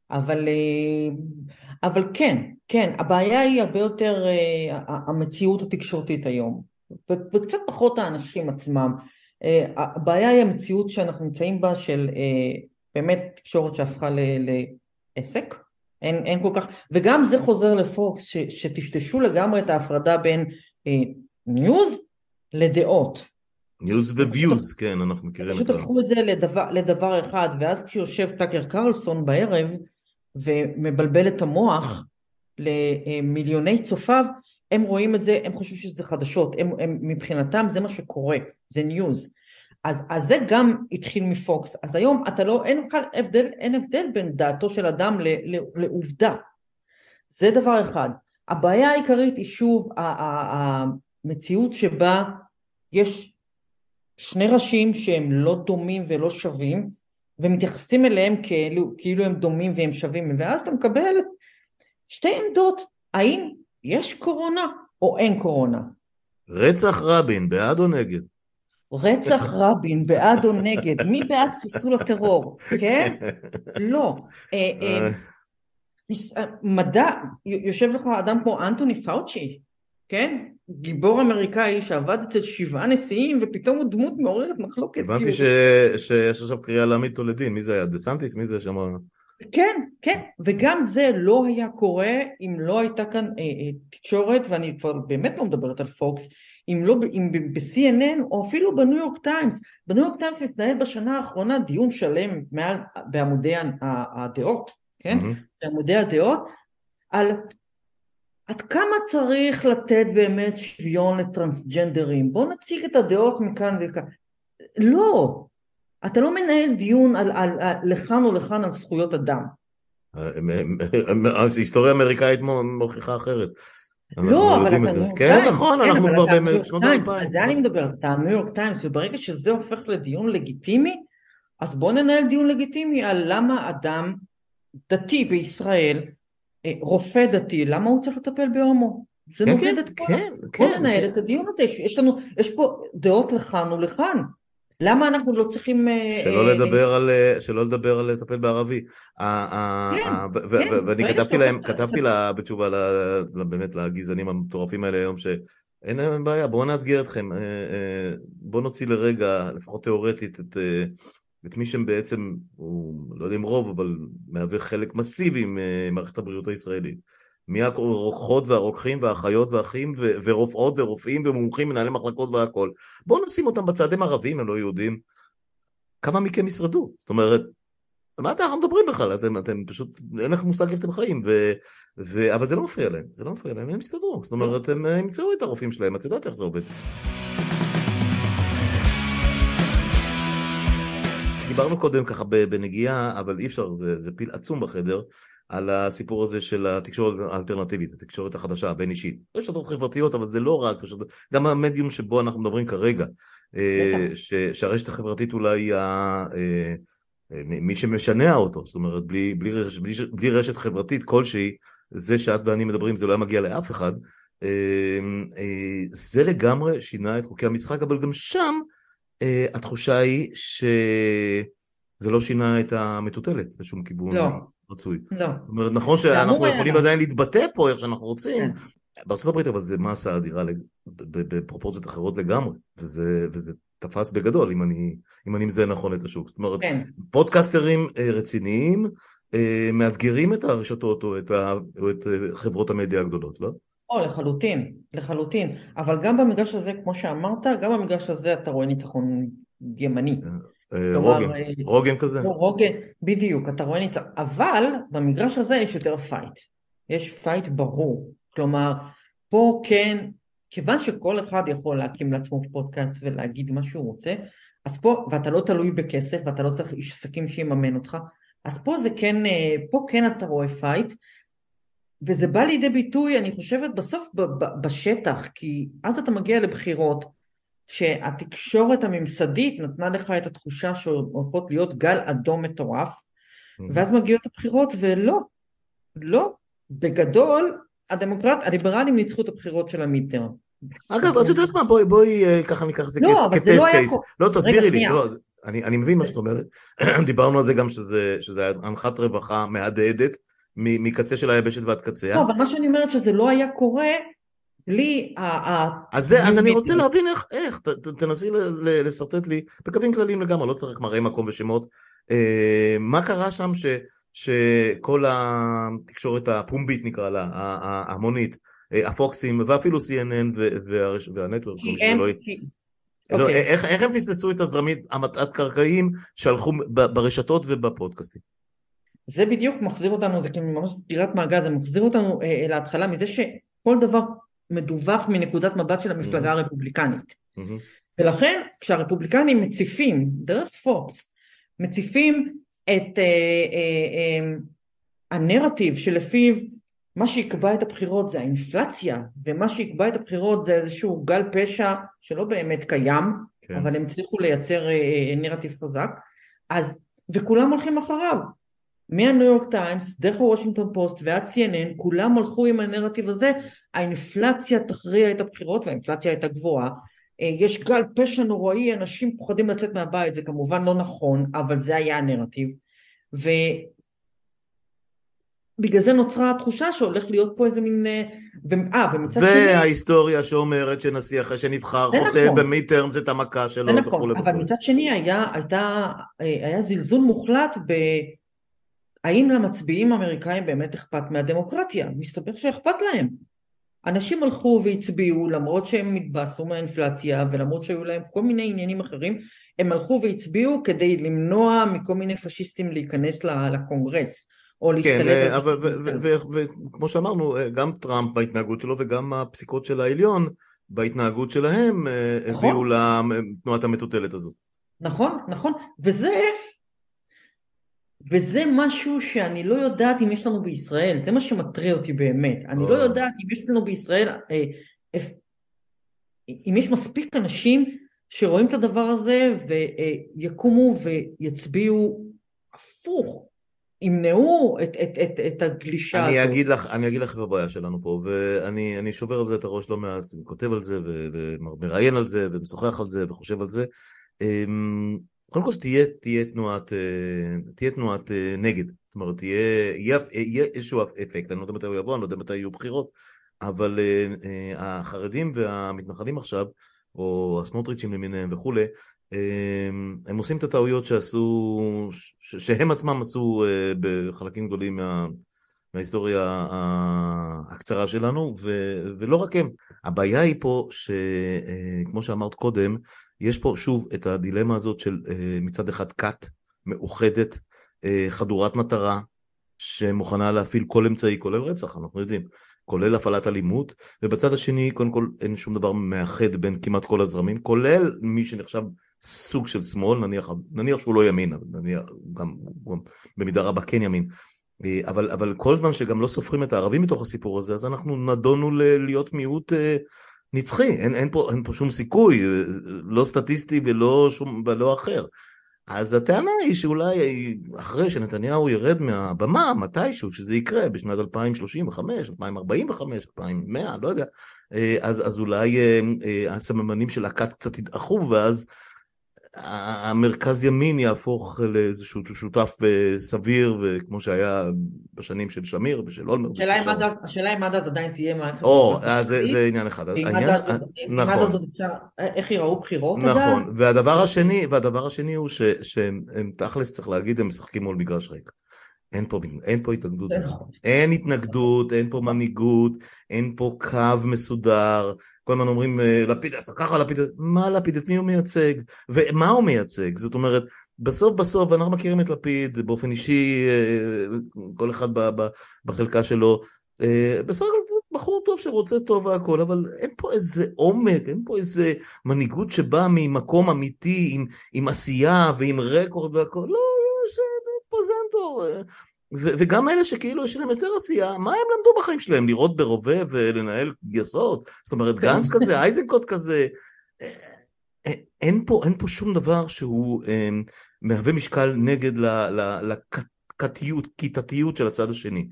אבל כן, הבעיה היא הרבה יותר המציאות התקשורתית היום, וקצת פחות האנשים עצמם. הבעיה היא המציאות שאנחנו נמצאים בה של באמת תקשורת שהפכה לעסק, אין כל כך, וגם זה חוזר לפוקס שתשתשו לגמרי את ההפרדה בין ניוז לדעות. ניוז וויוז, כן, אנחנו מכירים את זה. פשוט הפכו את זה לדבר אחד, ואז כשיושב טאקר קרלסון בערב ומבלבל את המוח למיליוני צופיו, הם רואים את זה, הם חושבים שזה חדשות, מבחינתם זה מה שקורה, זה ניוז. אז זה גם התחיל מפוקס. אז היום אין הבדל בין דעתו של אדם לעובדה. זה דבר אחד. הבעיה העיקרית היא שוב המציאות שבה יש שני ראשים שהם לא דומים ולא שווים, ומתייחסים אליהם כאילו הם דומים והם שווים, ואז אתה מקבל שתי עמדות, האם יש קורונה או אין קורונה? רצח רבין, בעד או נגד? רצח רבין, בעד או נגד? מי בעד חיסול הטרור? כן? לא. מדע, יושב לך אדם כמו אנטוני פאוצ'י, כן? גיבור אמריקאי שעבד אצל 7 נשיאים, ופתאום הוא דמות מעוררת מחלוקת. הבנתי שיש עכשיו קריאה להעמיד אותו לדין, מי זה היה? דה סנטיס? מי זה שאמר? כן, כן, וגם זה לא היה קורה אם לא הייתה כאן תקשורת, ואני כבר באמת לא מדברת על פוקס, אם ב-CNN או אפילו בניו יורק טיימס. בניו יורק טיימס מתנהל בשנה האחרונה דיון שלם בעמודי הדעות, כן? בעמודי הדעות, על עד כמה צריך לתת באמת שוויון לטרנסג'נדרים. בואו נציג את הדעות מכאן וכאן. לא, אתה לא מנהל דיון על לכאן או לכאן על זכויות אדם. ההיסטוריה האמריקאית מוכיחה אחרת. לא, אבל אתה ניו יורק טיימס. כן, נכון, אנחנו כבר בשנות ה-2000. על זה אני מדברת, אתה ניו יורק טיימס, וברגע שזה הופך לדיון לגיטימי, אז בואו ננהל דיון לגיטימי על למה אדם דתי בישראל, רופא דתי, למה הוא צריך לטפל בהומו? זה נוגד את כל. בואו ננהל את הדיון הזה, יש פה דעות לכאן ולכאן. למה אנחנו לא צריכים... שלא לדבר על לטפל בערבי. ואני כתבתי לה בתשובה באמת לגזענים המטורפים האלה היום, שאין להם בעיה, בואו נאתגר אתכם, בואו נוציא לרגע, לפחות תיאורטית, את מי שהם בעצם, הוא לא יודע אם רוב, אבל מהווה חלק מסיבי ממערכת הבריאות הישראלית. מי הרוקחות והרוקחים והאחיות והאחים ורופאות ורופאים ומומחים, מנהלי מחלקות והכל. בואו נשים אותם בצד, הם ערבים, הם לא יהודים. כמה מכם ישרדו? זאת אומרת, מה אנחנו מדברים בכלל? אתם פשוט, אין לכם מושג איך אתם חיים, אבל זה לא מפריע להם, זה לא מפריע להם, הם יסתדרו. זאת אומרת, הם ימצאו את הרופאים שלהם, את יודעת איך זה עובד. דיברנו קודם ככה בנגיעה, אבל אי אפשר, זה פיל עצום בחדר, על הסיפור הזה של התקשורת האלטרנטיבית, התקשורת החדשה, הבין אישית. יש רשתות חברתיות, אבל זה לא רק רשתות, גם המדיום שבו אנחנו מדברים כרגע, שהרשת החברתית אולי מי שמשנע אותו, זאת אומרת, בלי רשת חברתית כלשהי, זה שאת ואני מדברים, זה לא היה מגיע לאף אחד, זה לגמרי שינה את חוקי המשחק, אבל גם שם התחושה היא שזה לא שינה את המטוטלת לשום כיוון. לא. רצוי. לא. זאת אומרת, נכון שאנחנו יכולים עדיין להתבטא פה איך שאנחנו רוצים, בארצות הברית, אבל זה מסה אדירה בפרופורציות אחרות לגמרי, וזה תפס בגדול, אם אני מזהה נכון את השוק. זאת אומרת, פודקאסטרים רציניים, מאתגרים את הרשתות או את חברות המדיה הגדולות, לא? לחלוטין, לחלוטין. אבל גם במגרש הזה, כמו שאמרת, גם במגרש הזה אתה רואה ניצחון ימני. רוגן כזה. רוגן, בדיוק, אתה רואה ניצחון. אבל במגרש הזה יש יותר פייט. יש פייט ברור. כלומר, פה כן, כיוון שכל אחד יכול להקים לעצמו פודקאסט ולהגיד מה שהוא רוצה, אז פה, ואתה לא תלוי בכסף, ואתה לא צריך איש עסקים שיממן אותך, אז פה זה כן, פה כן אתה רואה פייט, וזה בא לידי ביטוי, אני חושבת, בסוף בשטח, כי אז אתה מגיע לבחירות, שהתקשורת הממסדית נתנה לך את התחושה שהולכות להיות גל אדום מטורף, ואז מגיעות הבחירות, לא, בגדול, הליברלים ניצחו את הבחירות של המיטרם. אגב, את יודעת מה, בואי ככה ניקח את זה כטסט קייס. לא, תסבירי לי, אני מבין מה שאת אומרת, דיברנו על זה גם שזה הנחת רווחה מהדהדת, מקצה של היבשת ועד קצה. לא, אבל מה שאני אומרת שזה לא היה קורה בלי אז אני רוצה להבין איך, תנסי לסרטט לי, בקווים כלליים לגמרי, לא צריך מראי מקום ושמות, מה קרה שם שכל התקשורת הפומבית נקרא לה, ההמונית, הפוקסים ואפילו CNN והנטוורק, איך הם פספסו את הזרמים התת-קרקעיים שהלכו ברשתות ובפודקאסטים? זה בדיוק מחזיר אותנו, זה ממש סגירת מעגל, זה מחזיר אותנו להתחלה מזה שכל דבר מדווח מנקודת מבט של המפלגה הרפובליקנית. Mm-hmm. ולכן כשהרפובליקנים מציפים, דרך פוקס, מציפים את הנרטיב שלפיו מה שיקבע את הבחירות זה האינפלציה, ומה שיקבע את הבחירות זה איזשהו גל פשע שלא באמת קיים, כן. אבל הם הצליחו לייצר נרטיב חזק, אז, וכולם הולכים אחריו. מהניו יורק טיימס, דרך הוושינגטון פוסט ועד CNN, כולם הלכו עם הנרטיב הזה, האינפלציה תכריע את הבחירות, והאינפלציה הייתה גבוהה, יש גל פשע נוראי, אנשים פוחדים לצאת מהבית, זה כמובן לא נכון, אבל זה היה הנרטיב, ובגלל זה נוצרה התחושה שהולך להיות פה איזה מין, ומצד שני... וההיסטוריה שאומרת שנשיא אחרי שנבחר חוטא במיטרמס את המכה שלו. זה נכון, אבל מצד שני היה זלזול מוחלט האם למצביעים האמריקאים באמת אכפת מהדמוקרטיה? מסתבר שאכפת להם. אנשים הלכו והצביעו, למרות שהם מתבאסו מהאינפלציה, ולמרות שהיו להם כל מיני עניינים אחרים, הם הלכו והצביעו כדי למנוע מכל מיני פשיסטים להיכנס לקונגרס, או להשתלט. כן, וכמו שאמרנו, גם טראמפ בהתנהגות שלו, וגם הפסיקות של העליון בהתנהגות שלהם, הביאו לתנועת המטוטלת הזו. נכון, נכון, וזה משהו שאני לא יודעת אם יש לנו בישראל, זה מה שמטריד אותי באמת, אני לא יודעת אם יש לנו בישראל, אם יש מספיק אנשים שרואים את הדבר הזה ויקומו ויצביעו הפוך, ימנעו את הגלישה הזאת. אני אגיד לך בבעיה שלנו פה, ואני שובר על זה את הראש לא מעט, כותב על זה ומראיין על זה ומשוחח על זה וחושב על זה. קודם כל תהיה תנועת נגד, זאת אומרת, יהיה איזשהו אפקט, אני לא יודע מתי הוא יבוא, אני לא יודע מתי יהיו בחירות, אבל החרדים והמתנחלים עכשיו, או הסמוטריצ'ים למיניהם וכו', הם עושים את הטעויות שהם עצמם עשו בחלקים גדולים מההיסטוריה הקצרה שלנו, ולא רק הם. הבעיה היא פה שכמו שאמרת קודם, יש פה שוב את הדילמה הזאת של מצד אחד כת מאוחדת, חדורת מטרה, שמוכנה להפעיל כל אמצעי, כולל רצח, אנחנו יודעים, כולל הפעלת אלימות, ובצד השני, קודם כל, אין שום דבר מאחד בין כמעט כל הזרמים, כולל מי שנחשב סוג של שמאל, נניח שהוא לא ימין, נניח גם במידה רבה כן ימין, אבל כל זמן שגם לא סופרים את הערבים מתוך הסיפור הזה, אז אנחנו נדונו להיות מיעוט נצחי, אין פה שום סיכוי, לא סטטיסטי ולא אחר. אז הטענה היא שאולי אחרי שנתניהו ירד מהבמה, מתישהו שזה יקרה, בשנת 2035, 2045, 2100, לא יודע, אז אולי הסממנים של הכת קצת ידעכו, ואז המרכז ימין יהפוך לאיזשהו שותף סביר, וכמו שהיה בשנים של שמיר ושל אולמרט. השאלה אם עד אז עדיין תהיה מערכת. זה עניין אחד. נכון. איך יראו בחירות עד אז? נכון, והדבר השני הוא שהם תכלס צריך להגיד, הם משחקים מול מגרש ריק. אין פה התנגדות. אין התנגדות, אין פה מנהיגות, אין פה קו מסודר. כל הזמן אומרים, לפיד עשה ככה, לפיד, מה לפיד, את מי הוא מייצג? ומה הוא מייצג? זאת אומרת, בסוף, אנחנו מכירים את לפיד, באופן אישי, כל אחד בחלקה שלו, בסך הכל בחור טוב שרוצה טוב והכל, אבל אין פה איזה עומק, אין פה איזה מנהיגות שבאה ממקום אמיתי, עם עשייה ועם רקורד והכל, לא, יש פוזנטור, וגם אלה שכאילו יש להם יותר עשייה, מה הם למדו בחיים שלהם? לראות ברובה ולנהל גייסות? זאת אומרת, גנץ כזה, אייזנקוט כזה, אין פה שום דבר שהוא מהווה משקל נגד לכיתתיות של הצד השני.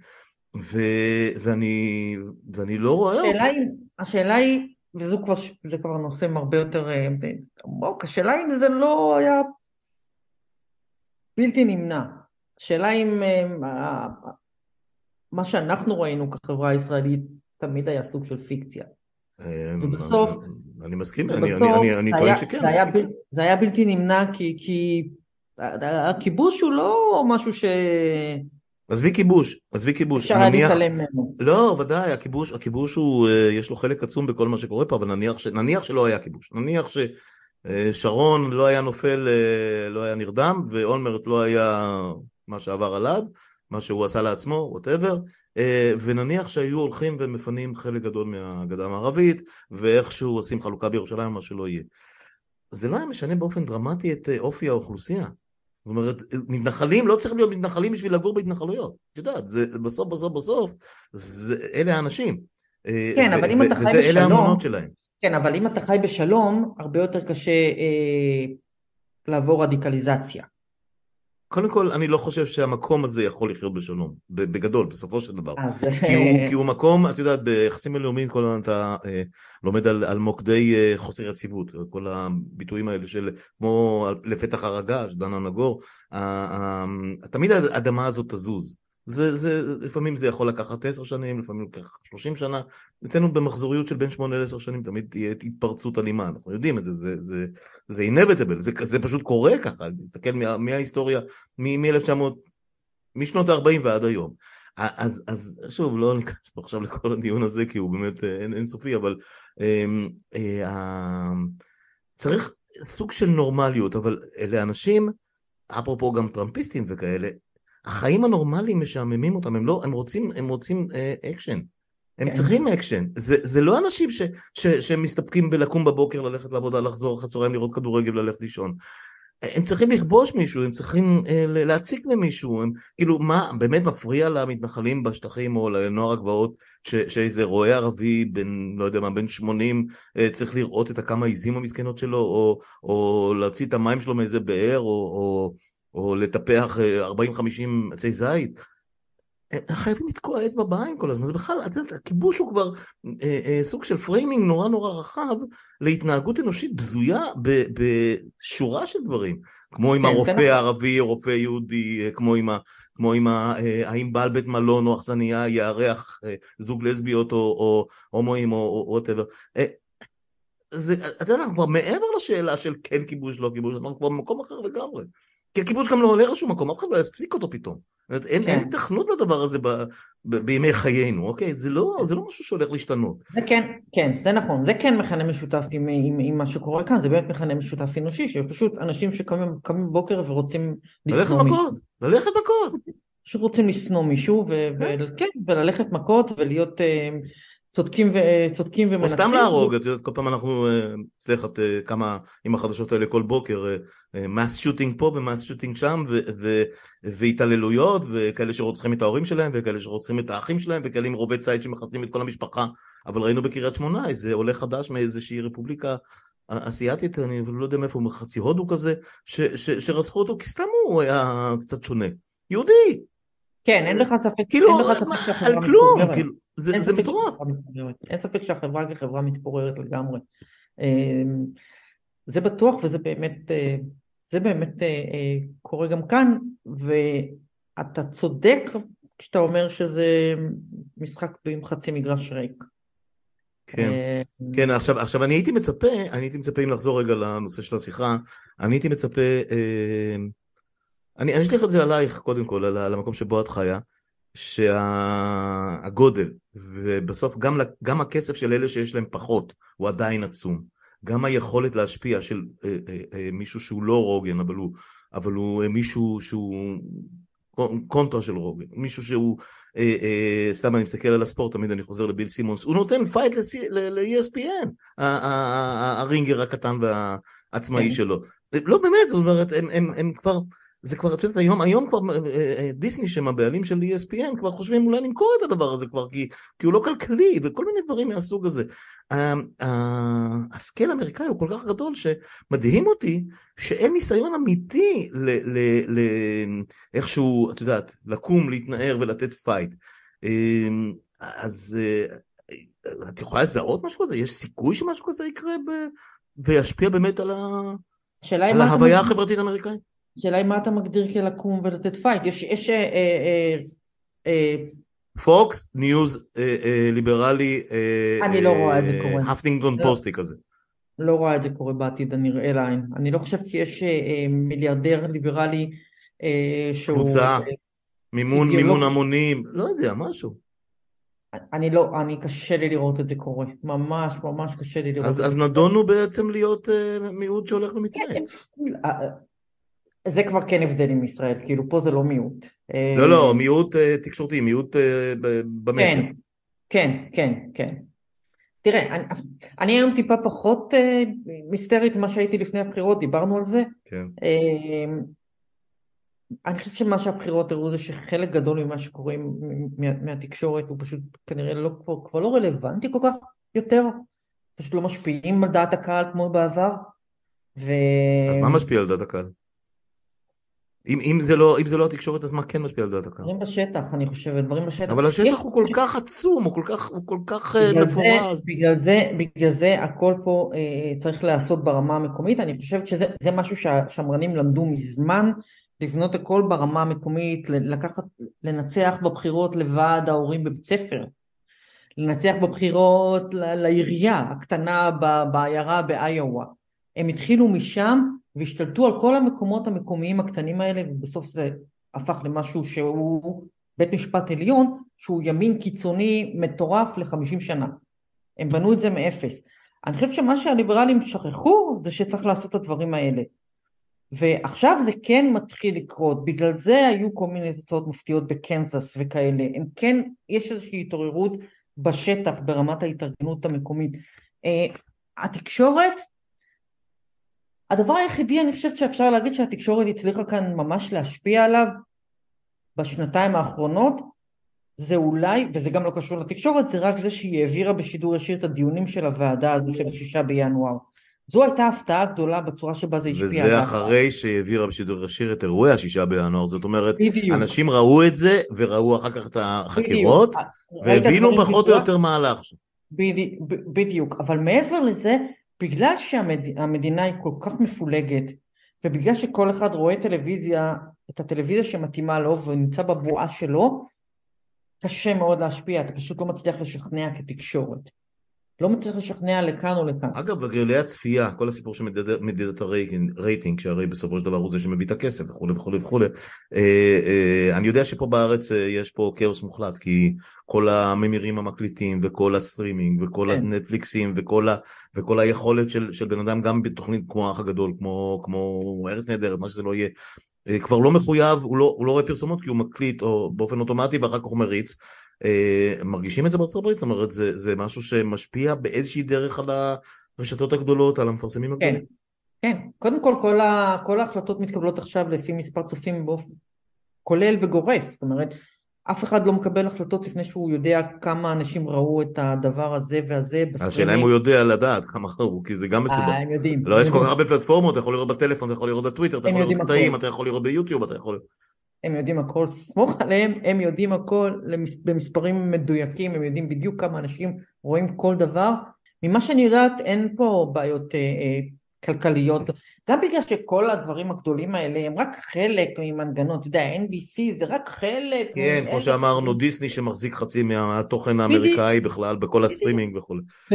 ואני לא רואה... השאלה היא, וזה כבר נושא הרבה יותר עמוק, השאלה אם זה לא היה בלתי נמנע. השאלה אם מה שאנחנו ראינו כחברה הישראלית תמיד היה סוג של פיקציה. ובסוף... אני מסכים, אני טוען שכן. זה היה בלתי נמנע כי הכיבוש הוא לא משהו ש... עזבי כיבוש. אפשר היה להתעלם ממנו. לא, ודאי, הכיבוש הוא, יש לו חלק עצום בכל מה שקורה פה, אבל נניח שלא היה כיבוש. נניח ששרון לא היה נופל, לא היה נרדם, ואולמרט לא היה מה שעבר עליו, מה שהוא עשה לעצמו, whatever, ונניח שהיו הולכים ומפנים חלק גדול מהגדה המערבית, ואיכשהו עושים חלוקה בירושלים, מה שלא יהיה. זה לא היה משנה באופן דרמטי את אופי האוכלוסייה. זאת אומרת, מתנחלים לא צריך להיות מתנחלים בשביל לגור בהתנחלויות. את יודעת, זה בסוף בסוף בסוף, אלה האנשים. כן, אבל אם אתה חי אלה בשלום, האמונות שלהם. כן, אבל אם אתה חי בשלום, הרבה יותר קשה לעבור רדיקליזציה. קודם כל, אני לא חושב שהמקום הזה יכול לחיות בשלום, בגדול, בסופו של דבר. אז כי הוא מקום, את יודעת, ביחסים הלאומיים, כל הזמן אתה לומד על מוקדי חוסר יציבות, כל הביטויים האלה של, כמו לפתח הרגע, שדנה נגור, תמיד האדמה הזאת תזוז. לפעמים זה יכול לקחת 10 שנים, לפעמים לקחת 30 שנה, אצלנו במחזוריות של בין 8 ל-10 שנים תמיד תהיה התפרצות אלימה, אנחנו יודעים את זה, זה inevitable, זה פשוט קורה ככה, תסתכל מההיסטוריה, משנות ה-40 ועד היום. אז שוב, לא ניכנס פה עכשיו לכל הדיון הזה, כי הוא באמת אינסופי, אבל צריך סוג של נורמליות, אבל אלה אנשים, אפרופו גם טראמפיסטים וכאלה, החיים הנורמליים משעממים אותם, הם רוצים אקשן, הם צריכים אקשן, זה לא אנשים שמסתפקים בלקום בבוקר, ללכת לעבודה, לחזור אחר צהריים, לראות כדורגל, ללכת לישון, הם צריכים לכבוש מישהו, הם צריכים להציק למישהו, הם, כאילו מה באמת מפריע למתנחלים בשטחים או לנוער הגבעות, שאיזה רועה ערבי בין, לא יודע מה, בין 80 צריך לראות את הכמה עיזים המסכנות שלו, או להוציא את המים שלו מאיזה באר, או לטפח 40-50 עצי זית. חייבים לתקוע אצבע בעין כל הזמן, זה בכלל, הכיבוש הוא כבר סוג של פריימינג נורא נורא רחב להתנהגות אנושית בזויה בשורה של דברים, כמו עם הרופא הערבי או רופא יהודי, כמו עם האם בעל בית מלון או אכסניה יארח זוג לסביות או הומואים או whatever. אתה יודע, אנחנו כבר מעבר לשאלה של כן כיבוש, לא כיבוש, אנחנו כבר במקום אחר לגמרי. כי הכיבוש גם לא עולה לשום מקום, אף אחד לא יספיק אותו פתאום. אין התכנות לדבר הזה בימי חיינו, אוקיי? זה לא משהו שהולך להשתנות. זה כן, כן, זה נכון, זה כן מכנה משותף עם מה שקורה כאן, זה באמת מכנה משותף אנושי, שפשוט אנשים שקמים בבוקר ורוצים לשנוא מישהו. ללכת מכות. פשוט רוצים לשנוא מישהו, וכן, וללכת מכות, ולהיות צודקים ומנצחים. או סתם להרוג, את יודעת, כל פעם אנחנו, סליחת כמה עם החדשות האלה כל בוקר, מס שוטינג פה ומס שוטינג שם, והתעללויות, וכאלה שרוצחים את ההורים שלהם, וכאלה שרוצחים את האחים שלהם, וכאלה עם רובי צייד שמחסנים את כל המשפחה. אבל ראינו בקריית שמונה, איזה עולה חדש מאיזושהי רפובליקה אסיאטית, אני לא יודע מאיפה, מחצי הודו כזה, שרצחו אותו, כי סתם הוא היה קצת שונה. יהודי! כן, אין לך ספק. כאילו, על כלום, כאילו. זה מטורף. אין ספק שהחברה כחברה מתפוררת לגמרי. זה בטוח, וזה באמת קורה גם כאן, ואתה צודק כשאתה אומר שזה משחק עם חצי מגרש ריק. כן, עכשיו אני הייתי מצפה אם לחזור רגע לנושא של השיחה, אני הייתי מצפה, אני אשליך את זה עלייך קודם כל, על המקום שבו את חיה, שהגודל, ובסוף גם הכסף של אלה שיש להם פחות, הוא עדיין עצום. גם היכולת להשפיע של מישהו שהוא לא רוגן, אבל הוא מישהו שהוא קונטרה של רוגן, מישהו שהוא, סתם אני מסתכל על הספורט, תמיד אני חוזר לביל סימונס, הוא נותן פייט ל-ESPN, הרינגר הקטן והעצמאי שלו. לא באמת, זאת אומרת, הם כבר... זה כבר, את יודעת, היום כבר דיסני שהם הבעלים של ESPN כבר חושבים אולי למכור את הדבר הזה כבר, כי הוא לא כלכלי, וכל מיני דברים מהסוג הזה. הסקייל האמריקאי הוא כל כך גדול שמדהים אותי שאין ניסיון אמיתי איכשהו, את יודעת, לקום, להתנער ולתת פייט. אז את יכולה לזהות משהו כזה? יש סיכוי שמשהו כזה יקרה וישפיע באמת על ההוויה החברתית האמריקאית? שאלה היא מה אתה מגדיר כלקום ולתת פייט. יש פוקס, ניוז ליברלי, אני לא רואה את זה קורה. הפטינגטון פוסטי כזה. לא רואה את זה קורה בעתיד, אני נראה לעין. אני לא חושבת שיש מיליארדר ליברלי שהוא... קבוצה, מימון המונים, לא יודע, משהו. אני קשה לי לראות את זה קורה. ממש קשה לי לראות את זה. אז נדונו בעצם להיות מיעוט שהולך ומתנהג. זה כבר כן הבדל עם ישראל, כאילו פה זה לא מיעוט. לא, לא, מיעוט תקשורתי, מיעוט במדיה. כן, כן, כן, כן. תראה, אני היום טיפה פחות מיסטרית ממה שהייתי לפני הבחירות, דיברנו על זה. כן. אני חושבת שמה שהבחירות הראו זה שחלק גדול ממה שקורה מהתקשורת הוא פשוט כנראה כבר לא רלוונטי כל כך יותר, פשוט לא משפיעים על דעת הקהל כמו בעבר. ו... אז מה משפיע על דעת הקהל? אם זה לא התקשורת, אז מה כן משפיע על דעת הקהל? דברים בשטח, אני חושבת, דברים בשטח. אבל השטח הוא כל כך עצום, הוא כל כך מפורז. בגלל זה הכל פה צריך לעשות ברמה המקומית. אני חושבת שזה משהו שהשמרנים למדו מזמן, לבנות הכל ברמה המקומית, לנצח בבחירות לוועד ההורים בבית ספר, לנצח בבחירות לעירייה הקטנה בעיירה באיואה. הם התחילו משם והשתלטו על כל המקומות המקומיים הקטנים האלה, ובסוף זה הפך למשהו שהוא בית משפט עליון, שהוא ימין קיצוני מטורף ל-50 שנה. הם בנו את זה מאפס. אני חושב שמה שהליברלים שכחו זה שצריך לעשות את הדברים האלה. ועכשיו זה כן מתחיל לקרות, בגלל זה היו כל מיני תוצאות מפתיעות בקנזס וכאלה. הם כן, יש איזושהי התעוררות בשטח ברמת ההתארגנות המקומית. התקשורת, הדבר היחידי אני חושבת שאפשר להגיד שהתקשורת הצליחה כאן ממש להשפיע עליו בשנתיים האחרונות, זה אולי, וזה גם לא קשור לתקשורת, זה רק זה שהיא העבירה בשידור ישיר את הדיונים של הוועדה הזו של 6 בינואר. זו הייתה הפתעה גדולה בצורה שבה זה השפיע. וזה אחרי שהיא העבירה בשידור ישיר את אירועי 6 בינואר, זאת אומרת, בדיוק. אנשים ראו את זה, וראו אחר כך את החקירות, והבינו פחות או יותר מה הלך שם. בדיוק, אבל מעבר לזה, בגלל שהמדינה היא כל כך מפולגת, ובגלל שכל אחד רואה טלוויזיה, את הטלוויזיה שמתאימה לו, ונמצא בבועה שלו, קשה מאוד להשפיע, אתה פשוט לא מצליח לשכנע כתקשורת. לא מצליח לשכנע לכאן או לכאן. אגב, בגללי הצפייה, כל הסיפור שמדידת הרייטינג, שהרי בסופו של דבר הוא זה שמביא את הכסף וכו' וכו' וכו'. אני יודע שפה בארץ יש פה כאוס מוחלט, כי כל הממירים המקליטים וכל הסטרימינג וכל הנטפליקסים וכל היכולת של בן אדם, גם בתוכנית כמו האח הגדול, כמו ארץ נהדרת, מה שזה לא יהיה, כבר לא מחויב, הוא לא רואה פרסומות כי הוא מקליט או באופן אוטומטי ואחר כך הוא מריץ. מרגישים את זה בארצות הברית? זאת אומרת, זה משהו שמשפיע באיזושהי דרך על הרשתות הגדולות, על המפרסמים הגדולים? כן, קודם כל, כל ההחלטות מתקבלות עכשיו לפי מספר צופים באופן כולל וגורף, זאת אומרת, אף אחד לא מקבל החלטות לפני שהוא יודע כמה אנשים ראו את הדבר הזה והזה. השאלה אם הוא יודע לדעת כמה ראו, כי זה גם מסובך. הם יודעים. לא, יש כל כך הרבה פלטפורמות, אתה יכול לראות בטלפון, אתה יכול לראות בטוויטר, אתה יכול לראות קטעים, אתה יכול לראות ביוטיוב, אתה יכול... הם יודעים הכל, סמוך עליהם, הם יודעים הכל במספרים מדויקים, הם יודעים בדיוק כמה אנשים רואים כל דבר. ממה שאני יודעת, אין פה בעיות כלכליות, גם בגלל שכל הדברים הגדולים האלה הם רק חלק ממנגנות, אתה יודע, NBC זה רק חלק. כן, כמו שאמרנו, דיסני שמחזיק חצי מהתוכן האמריקאי בכלל, בכל הסטרימינג וכו'.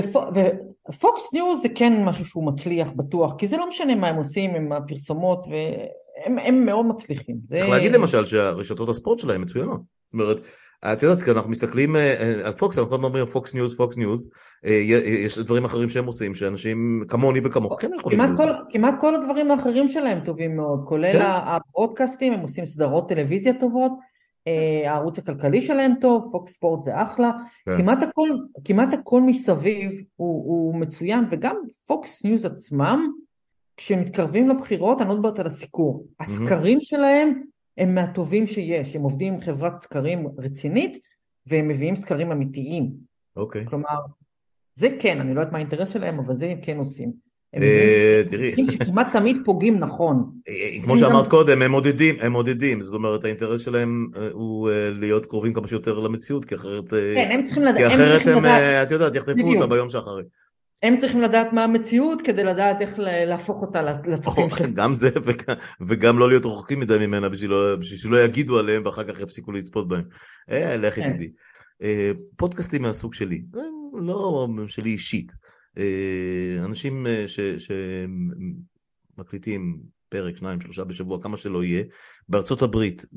ופוקס ניוז זה כן משהו שהוא מצליח בטוח, כי זה לא משנה מה הם עושים עם הפרסומות, והם מאוד מצליחים. צריך להגיד למשל שהרשתות הספורט שלהם מצוינות. זאת אומרת, את יודעת, כשאנחנו מסתכלים על פוקס, אנחנו אומרים פוקס ניוז, יש דברים אחרים שהם עושים, שאנשים כמוני וכמוך, כן יכולים לזה. כמעט כל הדברים האחרים שלהם טובים מאוד, כולל הפודקאסטים, הם עושים סדרות טלוויזיה טובות, הערוץ הכלכלי שלהם טוב, פוקס ספורט זה אחלה, כמעט הכל מסביב הוא מצוין, וגם פוקס ניוז עצמם, כשמתקרבים לבחירות, אני לא מדברת על הסיקור, הסקרים שלהם הם מהטובים שיש, הם עובדים עם חברת סקרים רצינית, והם מביאים סקרים אמיתיים. אוקיי. כלומר, זה כן, אני לא יודעת מה האינטרס שלהם, אבל זה הם כן עושים. תראי. הם שכמעט תמיד פוגעים נכון. כמו שאמרת קודם, הם מודדים, זאת אומרת, האינטרס שלהם הוא להיות קרובים כמה שיותר למציאות, כי אחרת, כן, הם צריכים לדעת, את יודעת, יחטפו אותה ביום שאחרי. הם צריכים לדעת מה המציאות, כדי לדעת איך להפוך אותה לצופים שלהם. גם זה, וגם לא להיות רחוקים מדי ממנה, בשביל שלא יגידו עליהם, ואחר כך יפסיקו לצפות בהם. לכי תדעי. פודקאסטים מהסוג שלי, לא שלי אישית. אנשים שמקליטים פרק, 2-3 בשבוע, כמה שלא יהיה, בארצות הברית,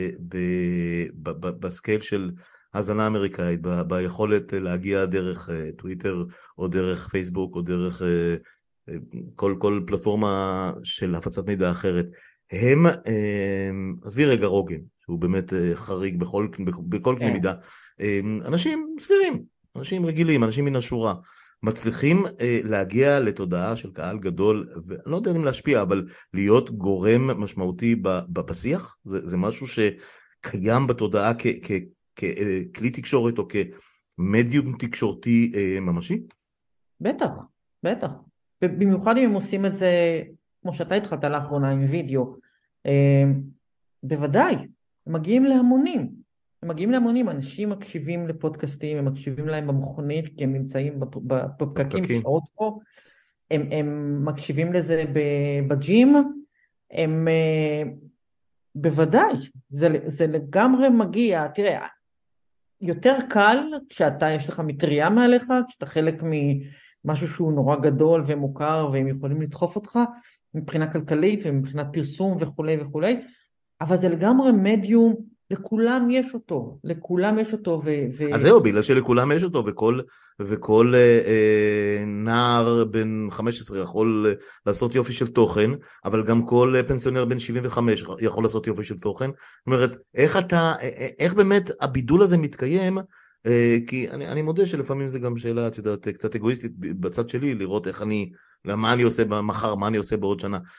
בסקייל של האזנה אמריקאית, ביכולת להגיע דרך טוויטר, או דרך פייסבוק, או דרך כל פלטפורמה של הפצת מידע אחרת, הם, עזבי רגע רוגן, שהוא באמת חריג בכל קנה כן. מידה, אנשים סבירים, אנשים רגילים, אנשים מן השורה, מצליחים להגיע לתודעה של קהל גדול, ואני לא יודע אם להשפיע, אבל להיות גורם משמעותי בשיח, זה משהו שקיים בתודעה ככלי תקשורת או כמדיום תקשורתי ממשי? בטח, בטח. במיוחד אם הם עושים את זה, כמו שאתה התחלת לאחרונה עם וידאו. בוודאי, הם מגיעים להמונים. הם מגיעים להמונים, אנשים מקשיבים לפודקאסטים, הם מקשיבים להם במכונית, כי הם נמצאים בפקקים בפקקים. שעות פה. הם מקשיבים לזה בג'ים. הם בוודאי, זה לגמרי מגיע. תראה, יותר קל כשאתה, יש לך מטריה מעליך, כשאתה חלק ממשהו שהוא נורא גדול ומוכר, והם יכולים לדחוף אותך מבחינה כלכלית ומבחינת פרסום וכולי וכולי, אבל זה לגמרי מדיום, לכולם יש אותו, לכולם יש אותו, אז זהו, בגלל שלכולם יש אותו, וכל נער בן 15 יכול לעשות יופי של תוכן, אבל גם כל פנסיונר בן 75 יכול לעשות יופי של תוכן. זאת אומרת, איך באמת הבידול הזה מתקיים? כי אני מודה שלפעמים זה גם שאלה, את יודעת, קצת אגואיסטית בצד שלי, לראות מה אני עושה מחר, מה אני עושה בעוד שנה.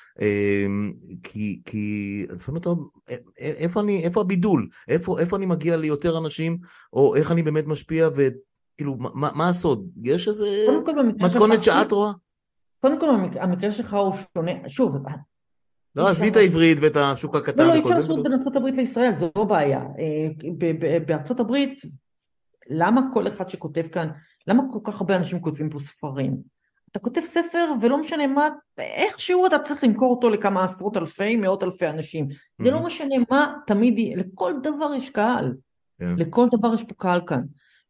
כי לפעמים אתה, איפה הבידול? איפה אני מגיע ליותר אנשים, או איך אני באמת משפיע, וכאילו, מה הסוד? יש איזה קודם כל במקרה שלך, מתכונת שאת רואה? קודם כל המקרה שלך הוא שונה, שוב, לא, עזבי את העברית ואת השוק הקטן לא, אי וכל אפשר זה. לעשות בין ארצות הברית לישראל, זו לא בעיה. בארצות הברית, למה כל אחד שכותב כאן, למה כל כך הרבה אנשים כותבים פה ספרים? אתה כותב ספר ולא משנה מה, איכשהו אתה צריך למכור אותו לכמה עשרות אלפי, מאות אלפי אנשים. זה לא משנה מה, תמיד, לכל דבר יש קהל. לכל דבר יש פה קהל כאן.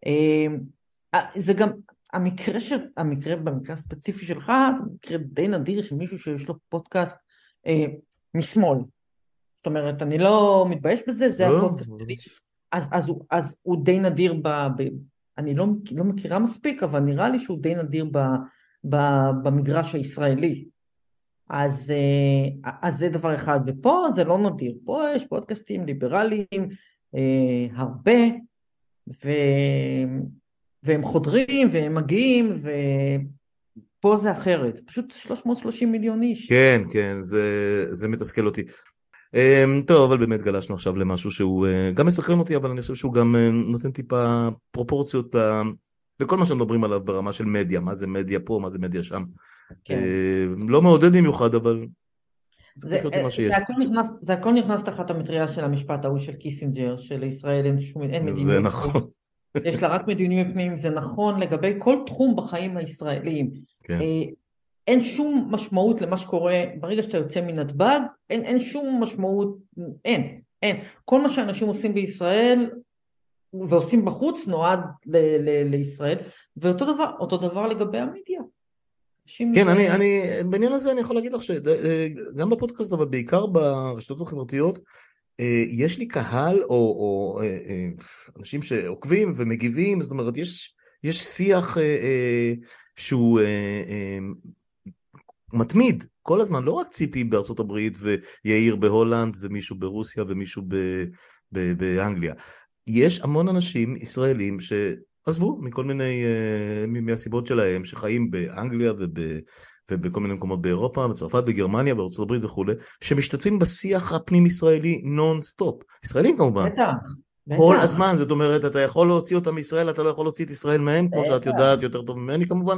זה גם, במקרה הספציפי שלך, מקרה די נדיר של מישהו שיש לו פודקאסט משמאל. זאת אומרת, אני לא מתבייש בזה, זה הפודקאסט שלי. אז הוא די נדיר אני לא מכירה מספיק, אבל נראה לי שהוא די נדיר במגרש הישראלי. אז זה דבר אחד, ופה זה לא נדיר. פה יש פודקאסטים ליברליים, הרבה, והם חודרים, והם מגיעים, ופה זה אחרת. פשוט 330 מיליון איש. כן, כן, זה מתסכל אותי. טוב, אבל באמת גלשנו עכשיו למשהו שהוא גם מסקרן אותי, אבל אני חושב שהוא גם נותן טיפה פרופורציות לכל מה שמדברים עליו ברמה של מדיה, מה זה מדיה פה, מה זה מדיה שם. כן. לא מעודד במיוחד, אבל זה פשוט מה שיש. זה הכל נכנס תחת המטריה של המשפט ההוא של קיסינג'ר, שלישראל אין מדיניות. זה נכון. יש לה רק מדיניות פנים, זה נכון לגבי כל תחום בחיים הישראליים. כן. אין שום משמעות למה שקורה ברגע שאתה יוצא מנתב"ג, אין שום משמעות, אין. כל מה שאנשים עושים בישראל ועושים בחוץ נועד לישראל, ואותו דבר לגבי המדיה. כן, בעניין הזה אני יכול להגיד לך שגם בפודקאסט, אבל בעיקר ברשתות החברתיות, יש לי קהל או אנשים שעוקבים ומגיבים, זאת אומרת, יש שיח שהוא מתמיד כל הזמן, לא רק ציפי בארצות הברית ויאיר בהולנד ומישהו ברוסיה ומישהו באנגליה. יש המון אנשים ישראלים שעזבו מכל מיני מהסיבות שלהם, שחיים באנגליה ובכל מיני מקומות באירופה, בצרפת, בגרמניה, בארצות הברית וכו', שמשתתפים בשיח הפנים ישראלי נון סטופ. ישראלים כמובן. בטח. כל הזמן, זאת אומרת, אתה יכול להוציא אותם מישראל, אתה לא יכול להוציא את ישראל מהם, כמו שאת יודעת יותר טוב ממני כמובן,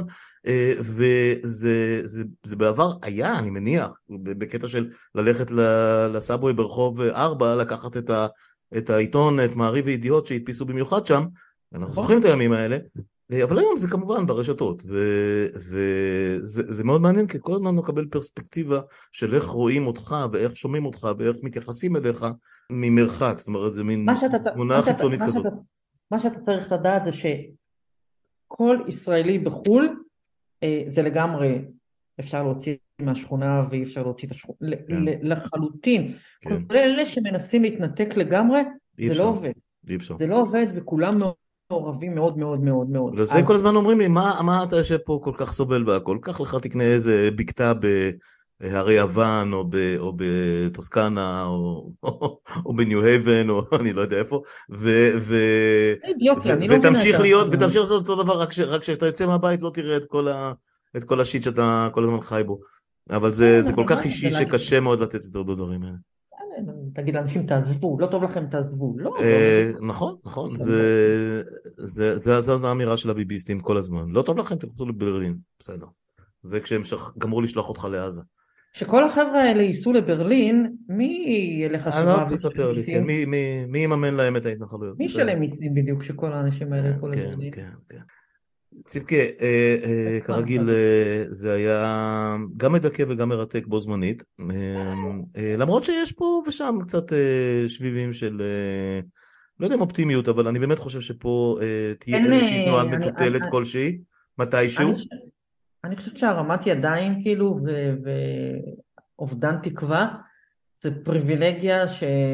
וזה בעבר היה, אני מניח, בקטע של ללכת לסאבווי ברחוב 4, לקחת את העיתון, את מעריב וידיעות שהדפיסו במיוחד שם, אנחנו זוכרים את הימים האלה, אבל היום זה כמובן ברשתות, וזה מאוד מעניין, כי כל הזמן נקבל פרספקטיבה של איך רואים אותך, ואיך שומעים אותך, ואיך מתייחסים אליך ממרחק, זאת אומרת, זה מין תמונה חיצונית כזאת. מה שאתה צריך לדעת זה שכל ישראלי בחול, זה לגמרי אפשר להוציא מהשכונה, ואי אפשר להוציא את השכונה, לחלוטין. כל אלה שמנסים להתנתק לגמרי, זה לא עובד. זה לא עובד, וכולם מעורבים מאוד מאוד מאוד מאוד. וזה כל הזמן אומרים לי, מה אתה יושב פה כל כך סובל והכל? קח לך תקנה איזה בקתה בהרי יוון, או בטוסקנה, או בניו הייבן, או אני לא יודע איפה, אידיוטי, אני לא מבינה את ותמשיך להיות, ה... ותמשיך לעשות אותו דבר, רק כשאתה יוצא מהבית לא תראה את כל השיט שאתה כל הזמן חי בו. אבל כן, זה כל אבל כך מה, אישי שקשה מאוד לתת את הרבה דברים האלה. תגיד לאנשים תעזבו, לא טוב לכם תעזבו, לא, זה עובד. נכון, נכון, גם לא. זו האמירה של הביביסטים כל הזמן. לא טוב לכם, תלכו לברלין, בסדר. זה כשהם גמרו לשלוח אותך לעזה. כשכל החבר'ה האלה ייסעו לברלין, מי ילך אני לא לצבא רוצה וישלם לספר לי, כן, מיסים? מי יממן להם את ההתנחלויות, מי בסדר. ישלם מיסים בדיוק כשכל האנשים האלה כן, ילכו כן, לברלין? כן, כן. צבקה, מה, כרגיל זה היה גם מדכא וגם מרתק בו זמנית, למרות שיש פה ושם קצת שביבים של, לא יודע אם אופטימיות, אבל אני באמת חושב שפה תהיה אין, איזושהי תנועה אני, מטוטלת כלשהי, אני, מתישהו. אני חושבת שהרמת ידיים כאילו ואובדן תקווה זה פריבילגיה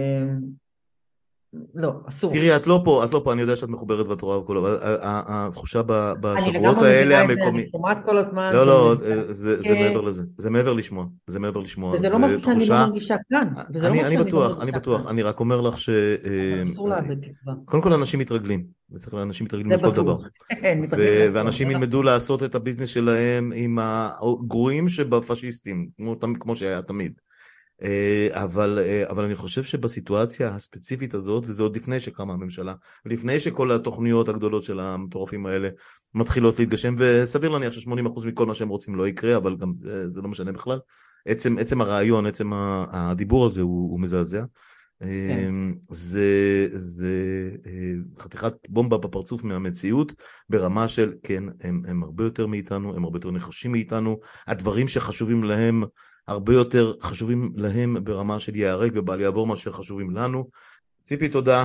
לא, אסור. תראי, את לא פה, אני יודע שאת מחוברת בתורה וכו', אבל התחושה אני בשבועות לגמרי האלה מבינה את זה, אני המקומי, שומעת כל הזמן לא, שזה לא, זה מדכא, מעבר לזה, זה מעבר לשמוע, זה מעבר לשמוע, וזה לא זה משהו שאני לא תחושה, מרגישה כאן, וזה לא משהו שאני לא אני מרגישה כאן, בטוח, אני רק אומר לך אבל אסור לאבד תקווה. קודם כל אנשים מתרגלים, אנשים מתרגלים זה לכל דבר, בטוח. מתרגלים להכל, ואנשים זה ילמדו נכון. לעשות את הביזנס שלהם עם הגרועים שבפשיסטים, כמו שהיה תמיד. אבל אני חושב שבסיטואציה הספציפית הזאת, וזה עוד לפני שקמה הממשלה, לפני שכל התוכניות הגדולות של המטורפים האלה מתחילות להתגשם, וסביר להניח ש80% מכל מה שהם רוצים לא יקרה, אבל גם זה לא משנה בכלל. עצם הרעיון, עצם הדיבור על זה הוא מזעזע. כן. זה חתיכת בומבה בפרצוף מהמציאות, ברמה של כן, הם הרבה יותר מאיתנו, הם הרבה יותר נחושים מאיתנו, הדברים שחשובים להם הרבה יותר חשובים להם ברמה של ייהרג ובל יעבור מה שחשובים לנו. ציפי, תודה.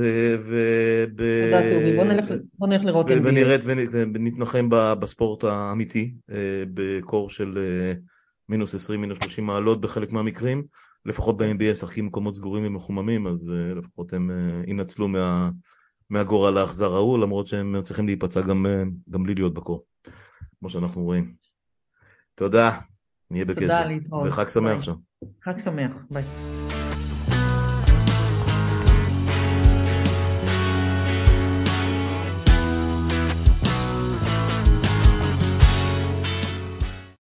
תודה טובי, בוא נלך לראות NBA. ונרד ונתנחם בספורט האמיתי, בקור של מינוס 20, מינוס 30 מעלות בחלק מהמקרים. לפחות ב-NBA משחקים מקומות סגורים ומחוממים, אז לפחות הם ינצלו מהגורל האכזר ההוא, למרות שהם צריכים להיפצע גם בלי להיות בקור, כמו שאנחנו רואים. תודה. נהיה בקשר. תודה, להתראות. וחג שמח ביי. שם. חג שמח, ביי.